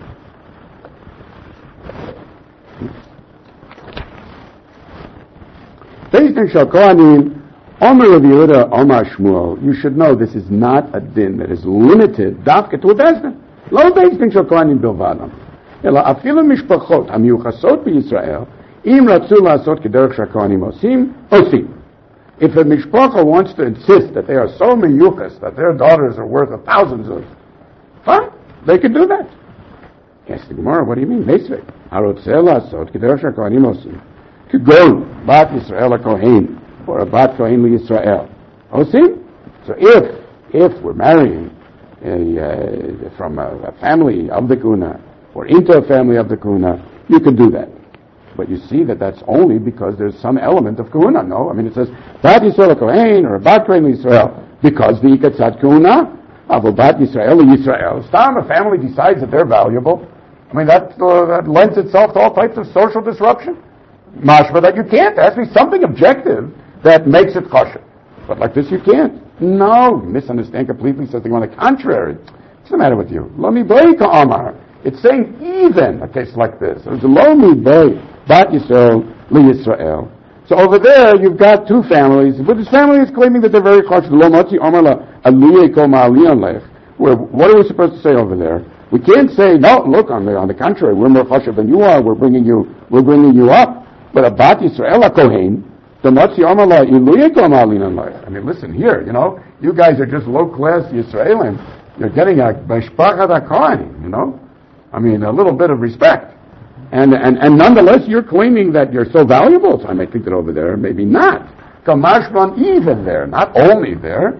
Bezdin shel Kohanim, Omer Rav Yehuda, Omer Shmuel, you should know this is not a din that is limited, dafka, to a Bezdin. Lo Bezdin shel Kohanim bilvadam. Ela afilu mishpachot hamiyuchasot b'Yisrael, im ratzu la'asot kederech sh'kohanim osim, osim. If a mishpacha wants to insist that they are so miyuchas, that their daughters are worth a thousands of, fine, they can do that. Yes, the Gemara, what do you mean? Mesvei. Harotzeh la'asot kederech sh'kohanim osim. K'gon, bat Yisrael ha'kohen, or a bat kohen Yisrael. Osim? So if, if we're marrying a, uh, from a, a family of the kuna, or into a family of the kahuna, you can do that. But you see that that's only because there's some element of kahuna, no? I mean, it says, Bat Yisrael Kohen, or Bat Kohen Yisrael, because the Ikatzat kahuna, Avo Bat Yisrael Yisrael. Stam, a family decides that they're valuable. I mean, that, uh, that lends itself to all types of social disruption. Mashma, that you can't. There has to be something objective that makes it kosher. But like this, you can't. No, you misunderstand completely, says on the contrary. What's the matter with you? Lami Beika Amar. It's saying even a case like this. It's Lomi Bay, Bat Yisrael, Li Yisrael. So over there, you've got two families, but this family is claiming that they're very cautious. Lo Motzi Omar La Aliyeh Kol Ma'aliyan Lech. What are we supposed to say over there? We can't say, no, look, on the, on the contrary, we're more cautious than you are, we're bringing you, we're bringing you up. But a Bat Yisrael, a Kohen, the Motzi Omar La Aliyeh Kol Ma'aliyan Lech. I mean, listen here, you know, you guys are just low-class Yisraelim. You're getting a Beshpachat HaKohanim, you know? I mean, a little bit of respect. And, and, and nonetheless, you're claiming that you're so valuable. So I may think that over there, maybe not. Kamashman even there, not only there.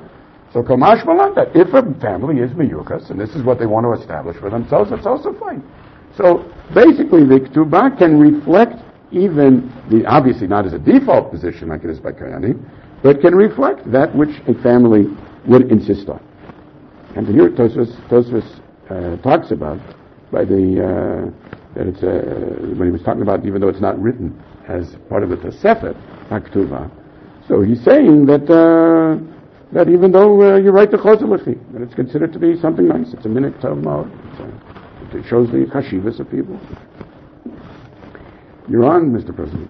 So Kamash Malan, that if a family is miyukas, and this is what they want to establish for themselves, that's also fine. So basically the Ketubah can reflect even, the obviously not as a default position like it is by Kayanim, but can reflect that which a family would insist on. And here Tosfos, Tosfos uh, talks about, by the, uh, that it's, uh, when he was talking about, even though it's not written as part of the Tosefet, HaKetubah, so he's saying that, uh, that even though uh, you write the Choselechi, that it's considered to be something nice. It's a minute tov ma'od. It shows the chashivas of people. You're on, Mister President.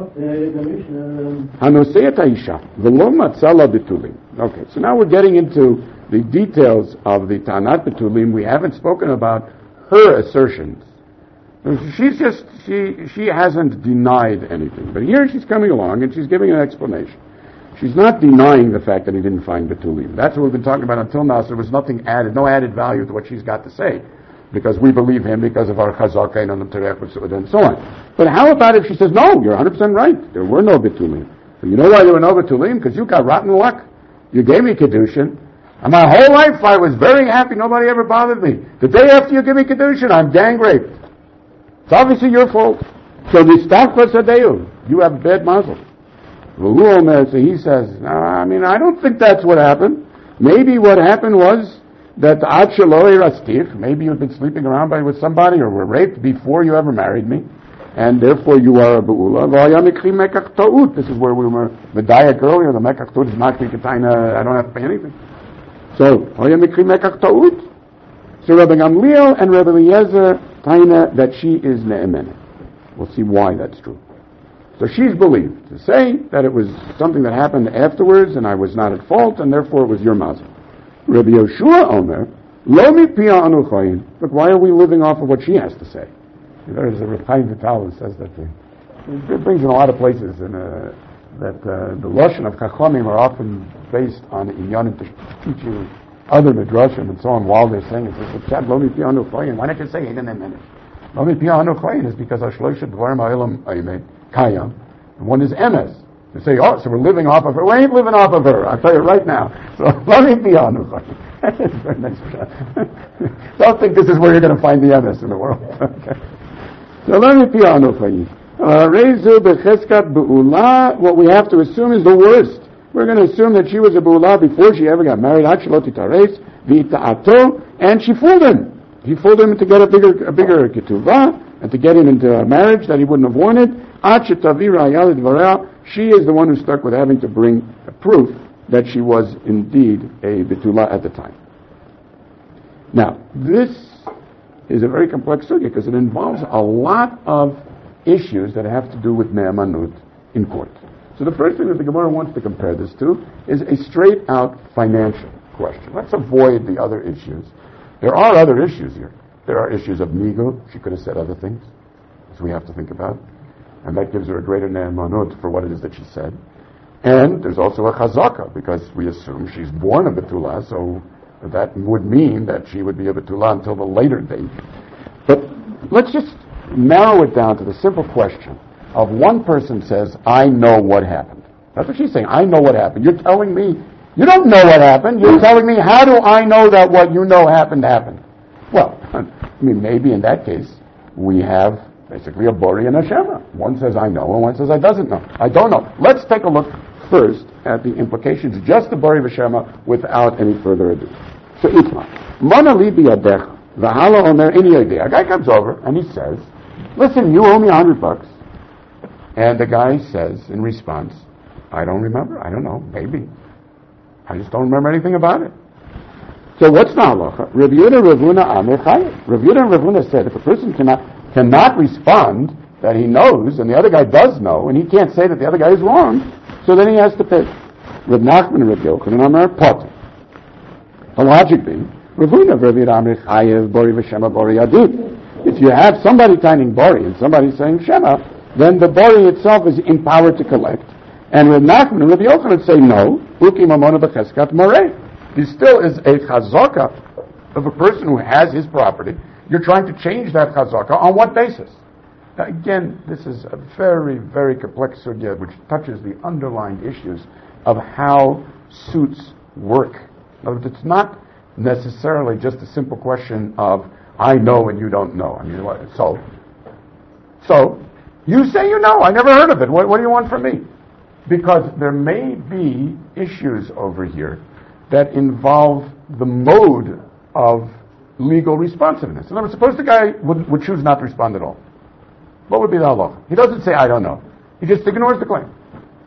Hanosei Isha v'lo matzala betulim. Okay, so now we're getting into the details of the Tanat Betulim. We haven't spoken about her assertions. She's just she she hasn't denied anything, but here she's coming along and she's giving an explanation. She's not denying the fact that he didn't find Betulim. That's what we've been talking about until now. So there was nothing added, no added value to what she's got to say, because we believe him because of our chazaka and on the and so on. But how about if she says, no, you're one hundred percent right, there were no Betulim. But you know why there were no Betulim? Because you got rotten luck. You gave me Kedushin, and my whole life I was very happy, nobody ever bothered me. The day after you give me Kedushin, I'm gang raped. It's obviously your fault. So the Stavka Sadeu, you have a bad mazel. So he says, no, I mean, I don't think that's what happened. Maybe what happened was that maybe you've been sleeping around by, with somebody or were raped before you ever married me, and therefore you are a be'ula. This is where we were medayek earlier. The mekach ta'ut is not kitaina. I don't have to pay anything. So so Rabbi Gamliel and Rabbi Eliezer taina that she is ne'emenet. We'll see why that's true. So she's believed to say that it was something that happened afterwards and I was not at fault and therefore it was your mazel. Rabbi Yoshua Omer, Lo mipia anu chayin. But why are we living off of what she has to say? There's a Rav Chaim Vital who says that thing. It brings in a lot of places in, uh, that uh, the Lashon of Chachamim are often based on Inyanim to teach you other midrashim and so on while they're saying it. It's a Lo mipia anu chayin. Why don't you say it in a minute? Lo mipia anu chayin is because Ashloisha Dvarim Ha'ilam Aymed Kayam, and one is emes. You say, oh, so we're living off of her. We ain't living off of her. I'll tell you right now. So let me be on. That's a very nice shot. Don't think this is where you're going to find the emes in the world. Okay. So let me be on. Rezu becheskat be'ula. What we have to assume is the worst. We're going to assume that she was a be'ula before she ever got married. Hacheloti tares v'ita'ato, and she fooled him. He fooled him to get a bigger, a bigger ketuvah and to get him into a marriage that he wouldn't have wanted. She is the one who's stuck with having to bring a proof that she was indeed a betula at the time. Now, this is a very complex sugya because it involves a lot of issues that have to do with ne'emanut in court. So the first thing that the Gemara wants to compare this to is a straight-out financial question. Let's avoid the other issues. There are other issues here. There are issues of nigu. She could have said other things, so we have to think about. And that gives her a greater ne'emanut for what it is that she said. And there's also a chazaka, because we assume she's born a betula, so that would mean that she would be a betula until the later date. But let's just narrow it down to the simple question of one person says, I know what happened. That's what she's saying. I know what happened. You're telling me, you don't know what happened. You're telling me, how do I know that what you know happened happened? Well, I mean, maybe in that case, we have basically a Bori and a Shema. One says I know, and one says I doesn't know. I don't know. Let's take a look first at the implications, just the Bori v'Shema, without any further ado. So Itma, Mona li biyadech, v'hala omer in yodei. A guy comes over and he says, listen, you owe me a hundred bucks. And the guy says in response, I don't remember, I don't know, maybe. I just don't remember anything about it. So what's the halacha? Rav Yehuda Ravuna Amir Chayev. Rav Yehuda and Ravuna said, if a person cannot cannot respond that he knows, and the other guy does know, and he can't say that the other guy is wrong, so then he has to pay. Rav Nachman and Rav Yochanan Amar Potter. The logic being, Ravuna Rav Yehuda Amir Chayev Bori v'Shema Bori Adut. If you have somebody signing Bori and somebody saying Shema, then the Bori itself is empowered to collect. And Rav Nachman and Rav Yochanan say no. Uki Mamona b'Cheskat Moreh. He still is a chazaka of a person who has his property. You're trying to change that chazaka on what basis? Now, again, this is a very, very complex sugya which touches the underlying issues of how suits work In other words, it's not necessarily just a simple question of, I know and you don't know. I mean, what, so, so, you say you know, I never heard of it. What, what do you want from me? Because there may be issues over here that involve the mode of legal responsiveness. In other words, suppose the guy would, would choose not to respond at all. What would be the halacha? He doesn't say, I don't know. He just ignores the claim.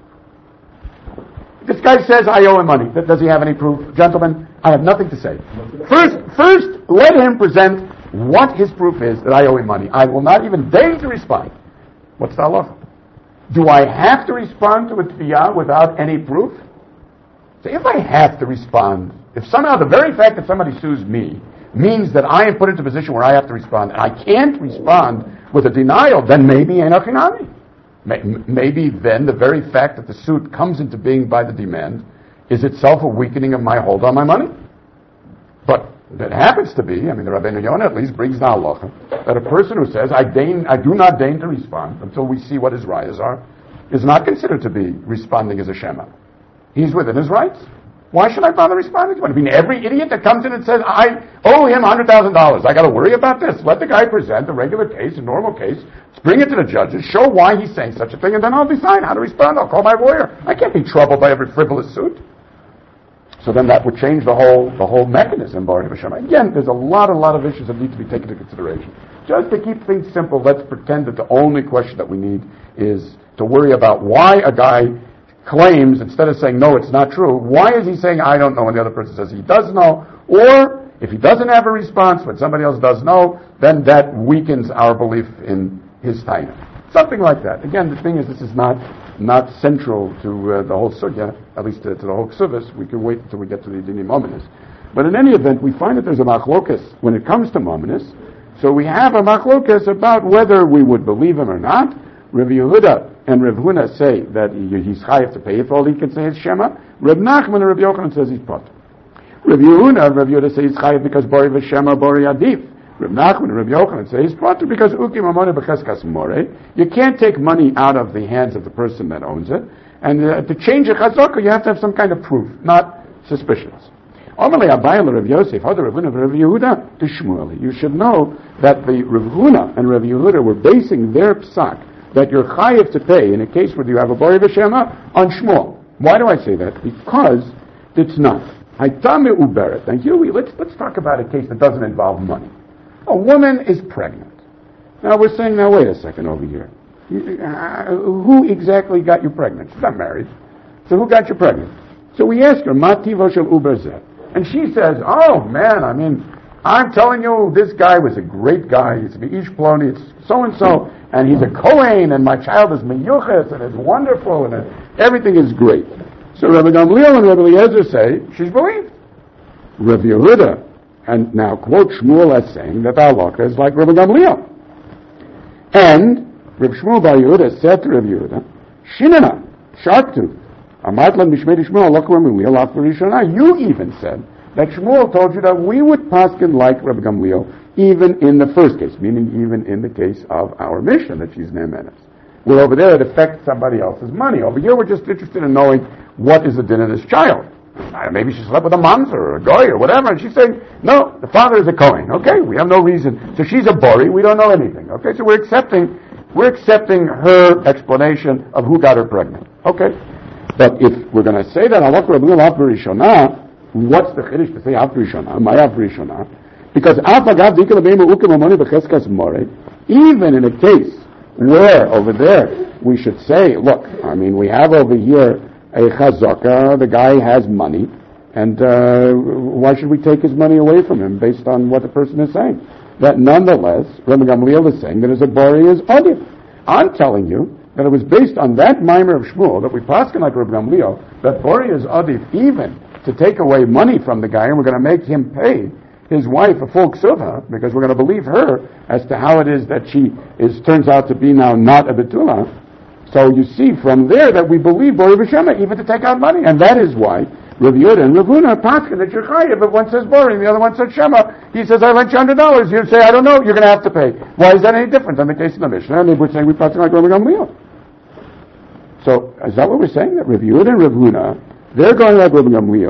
This guy says, I owe him money. Does he have any proof? Gentlemen, I have nothing to say. First, first, let him present what his proof is that I owe him money. I will not even deign to respond. What's the halacha? Do I have to respond to a tfiyah without any proof? So if I have to respond, if somehow the very fact that somebody sues me means that I am put into a position where I have to respond, and I can't respond with a denial, then maybe enochinami. Maybe then the very fact that the suit comes into being by the demand is itself a weakening of my hold on my money. But it happens to be, I mean, the Rabbeinu Yonah at least brings the halacha that a person who says, I deign, I do not deign to respond until we see what his rayas are, is not considered to be responding as a shema. He's within his rights. Why should I bother responding to it? I mean, every idiot that comes in and says, I owe him one hundred thousand dollars, I got to worry about this. Let the guy present a regular case, a normal case, bring it to the judges, show why he's saying such a thing, and then I'll decide how to respond. I'll call my lawyer. I can't be troubled by every frivolous suit. So then that would change the whole the whole mechanism, Baruch Hashem. Again, there's a lot, a lot of issues that need to be taken into consideration. Just to keep things simple, let's pretend that the only question that we need is to worry about why a guy claims, instead of saying, no, it's not true, why is he saying, I don't know, and the other person says he does know? Or, if he doesn't have a response, when somebody else does know, then that weakens our belief in his taina. Something like that. Again, the thing is, this is not not central to uh, the whole sugya, at least to, to the whole ksuvas. We can wait until we get to the dinim ominous. But in any event, we find that there's a machlokas when it comes to ominous. So we have a machlokas about whether we would believe him or not. Rav Yehuda and Rav Huna say that he, he's chayav to pay if all he can say is Shema. Rav Nachman and Rav Yochanan says he's pot. Rav Yehuda and Rav Yehuda say he's chayav because Bori v'Shema Bori Adif. Rav Nachman and Rav Yochanan say he's pot because Uki Mamone b'Cheskas More. You can't take money out of the hands of the person that owns it, and uh, to change a chazaka you have to have some kind of proof, not suspicions. Amalei Abayla Rav Yosef, other Rav Huna, Rav Yehuda, to Shmuel. You should know that the Rav Huna and Rav Yehuda were basing their psak that you're chayiv to pay in a case where you have a bori v'shema on Shmuel. Why do I say that? Because it's not. Haitame uberet. And here we let's let's talk about a case that doesn't involve money. A woman is pregnant. Now we're saying, now wait a second over here. You, uh, who exactly got you pregnant? She's not married. So who got you pregnant? So we ask her, Mativo shel uberzeh. And she says, oh man, I mean, I'm telling you, this guy was a great guy. He's Ish Ploni, it's so-and-so, and he's a Kohen, and my child is Meyuches, and it's wonderful, and everything is great. So Rabbi Gamliel and Rabbi Eliezer say, she's believed. Rabbi Yehuda, and now quote Shmuel as saying that the halakha is like Rabbi Gamliel. And Rabbi Shmuel Bar Yehuda said to Rabbi Yehuda, Shinana, shark tooth, Amatlan Bishmei Shmuel, Lokwa Gamliel, After Rishonah, you even said that Shmuel told you that we would paskin like Rabbi Gamliel, even in the first case, meaning even in the case of our mission, that she's Ne'emenes. Well, over there it affects somebody else's money. Over here we're just interested in knowing what is the din of this child. Uh, maybe she slept with a mamzer or a goy or whatever, and she's saying, no, the father is a Kohen. Okay, we have no reason. So she's a bori, we don't know anything. Okay, so we're accepting, we're accepting her explanation of who got her pregnant. Okay, but if we're going to say that, Allah Rabbi After Rishonah, what's the chiddush to say After Rishonah, my After Rishonah? Because even in a case where over there we should say, look, I mean, we have over here a chazaka, the guy has money, and uh, why should we take his money away from him based on what the person is saying? That nonetheless, Rabbi Gamliel is saying that his bori is adif. I'm telling you that it was based on that mimer of Shmuel that we paskin like Rabbi Gamliel, that bori is adif even to take away money from the guy, and we're going to make him pay his wife a full ksuva, because we're going to believe her as to how it is that she is turns out to be now not a betula. So you see from there that we believe Bori V'Shema even to take out money, and that is why Rav Yehuda and Rav Huna are paskin that you're chayiv. If one says Bori and the other one says Shema, he says I lent you hundred dollars. You say I don't know. You're going to have to pay. Why is that any different than the case of the Mishnah? And they would say we paskin like Rav Gamliel. So is that what we're saying? That Rav Yehuda and Rav Huna, they're going like Rav Gamliel,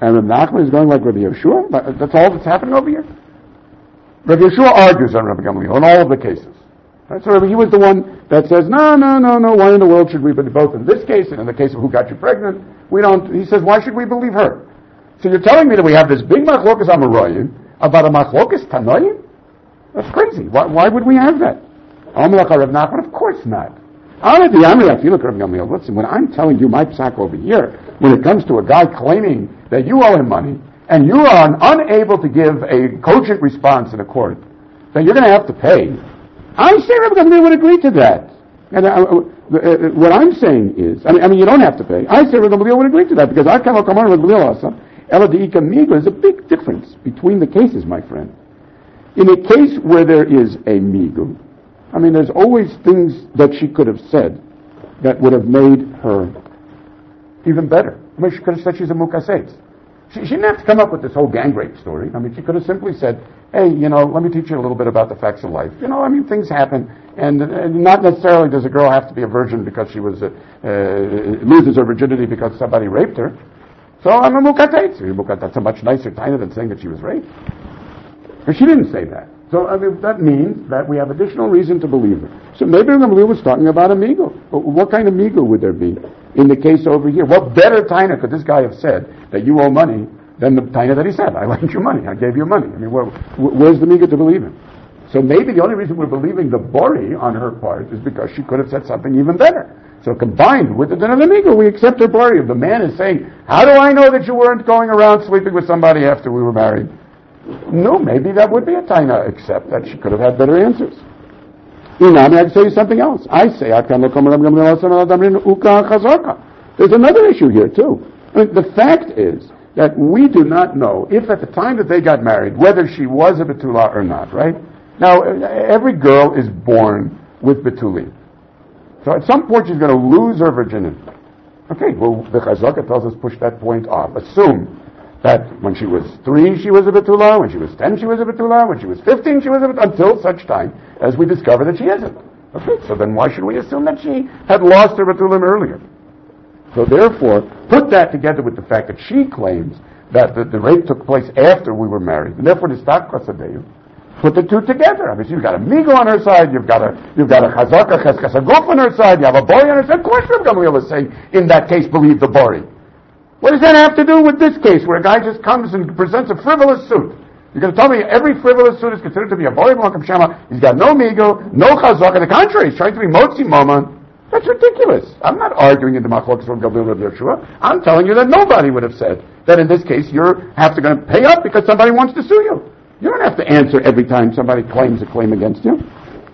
and Rav Nachman is going like Rabbi Yeshua? That's all that's happening over here? Rabbi Yeshua argues on Rabbi Gamliel in all of the cases. Right? So he was the one that says, no, no, no, no, why in the world should we believe both in this case and in the case of who got you pregnant? We don't, he says, why should we believe her? So you're telling me that we have this big machlokas amorayin about a machlokas tanoim? That's crazy. Why, why would we have that? Of course not. Listen, when I'm telling you my psak over here, when it comes to a guy claiming that you owe him money, and you are unable to give a cogent response in a court, then you're going to have to pay. I say Rabbi Gamliel would agree to that. And uh, uh, what I'm saying is, I mean, I mean, you don't have to pay. I say Rabbi Gamliel would agree to that, because I can't come on Rabbi Gamliel also. Ela de'ika migo. There's a big difference between the cases, my friend. In a case where there is a migu, I mean, there's always things that she could have said that would have made her even better. I mean, she could have said she's a mukasetz. She, she didn't have to come up with this whole gang rape story. I mean, she could have simply said, hey, you know, let me teach you a little bit about the facts of life. You know, I mean, things happen, and, and not necessarily does a girl have to be a virgin because she was, uh, uh, loses her virginity because somebody raped her. So I'm a mukasetz. That's a much nicer title than saying that she was raped. But she didn't say that. So I mean, that means that we have additional reason to believe her. So maybe Gamliel was talking about a migo. What kind of migo would there be in the case over here? What better taina could this guy have said that you owe money than the taina that he said? I lent you money. I gave you money. I mean, where, where's the migo to believe him? So maybe the only reason we're believing the bori on her part is because she could have said something even better. So combined with the din of the migo, we accept her bori. If the man is saying, how do I know that you weren't going around sleeping with somebody after we were married? No, maybe that would be a taina, except that she could have had better answers. Inami, I can tell you something else. I say, there's another issue here too. I mean, the fact is that we do not know if at the time that they got married, whether she was a betula or not, right? Now, every girl is born with betuli. So at some point she's going to lose her virginity. Okay, well, the Chazaka tells us push that point off. Assume that when she was three, she was a betula, when she was ten, she was a betula, when she was fifteen, she was a betula, until such time as we discover that she isn't. Okay, so then why should we assume that she had lost her betulim earlier? So therefore, put that together with the fact that she claims that the, the rape took place after we were married, and therefore the stak kasadeyu. Put the two together. I mean, you've got a migo on her side, you've got a you've got a chazaka cheskasaguf on her side, you have a boy on her side. Of course, Rav Gamliel is saying in that case, believe the bori. What does that have to do with this case, where a guy just comes and presents a frivolous suit? You're going to tell me every frivolous suit is considered to be a bori malkam shema? He's got no migo, no chazaka. On the contrary, he's trying to be motzi maman. That's ridiculous. I'm not arguing in the machlokas from Gamliel Rav Yeshua. I'm telling you that nobody would have said that in this case you have to going to pay up because somebody wants to sue you. You don't have to answer every time somebody claims a claim against you.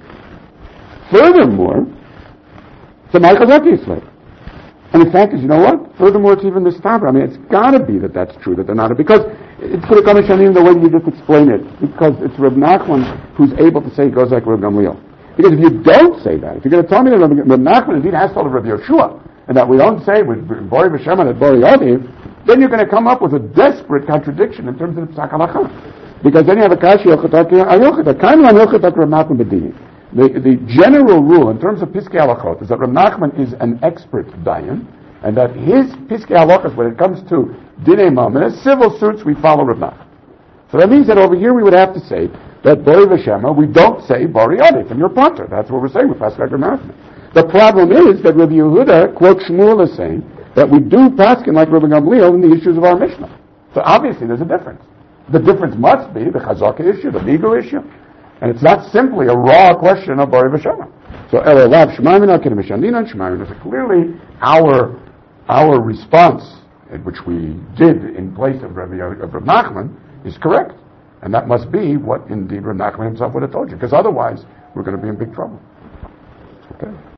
Furthermore, it's a Malchazaki slave. And in fact, is you know what? Furthermore, it's even the stabra. I mean, it's got to be that that's true, that they're not. Because it's going to come in the way you just explain it. Because it's Reb Nachman who's able to say it goes like Reb Gamliel. Because if you don't say that, if you're going to tell me that Reb Nachman indeed has told of Reb Yeshua, and that we don't say with Bori V'Sheman and Bori Odiv, then you're going to come up with a desperate contradiction in terms of the Psak Halakha. Because then you have a kashi yochatak ayochatak. Kaim lan yochatak Reb Nachman b'dini. The the general rule in terms of Piskei Halachot is that Reb Nachman is an expert dayan, and that his Piskei Halachos, when it comes to dinei mamon, civil suits, we follow Reb Nachman. So that means that over here we would have to say that Bori V'Shema, we don't say Bori Adif, and you're punter. That's what we're saying with Paskin Reb Nachman. The problem is that Rabbi Yehuda, quote Shmuel, is saying that we do Paskin like Rabbi Gamliel in the issues of our Mishnah. So obviously there's a difference. The difference must be the Chazaka issue, the Migo issue. And it's not simply a raw question of Bori V'Shema. So Elolav Shemaimina Kina Mishandina Shemaimina. So clearly our our response, which we did in place of Rabbi, of Rabbi Nachman, is correct. And that must be what indeed Rabbi Nachman himself would have told you. Because otherwise we're going to be in big trouble. Okay.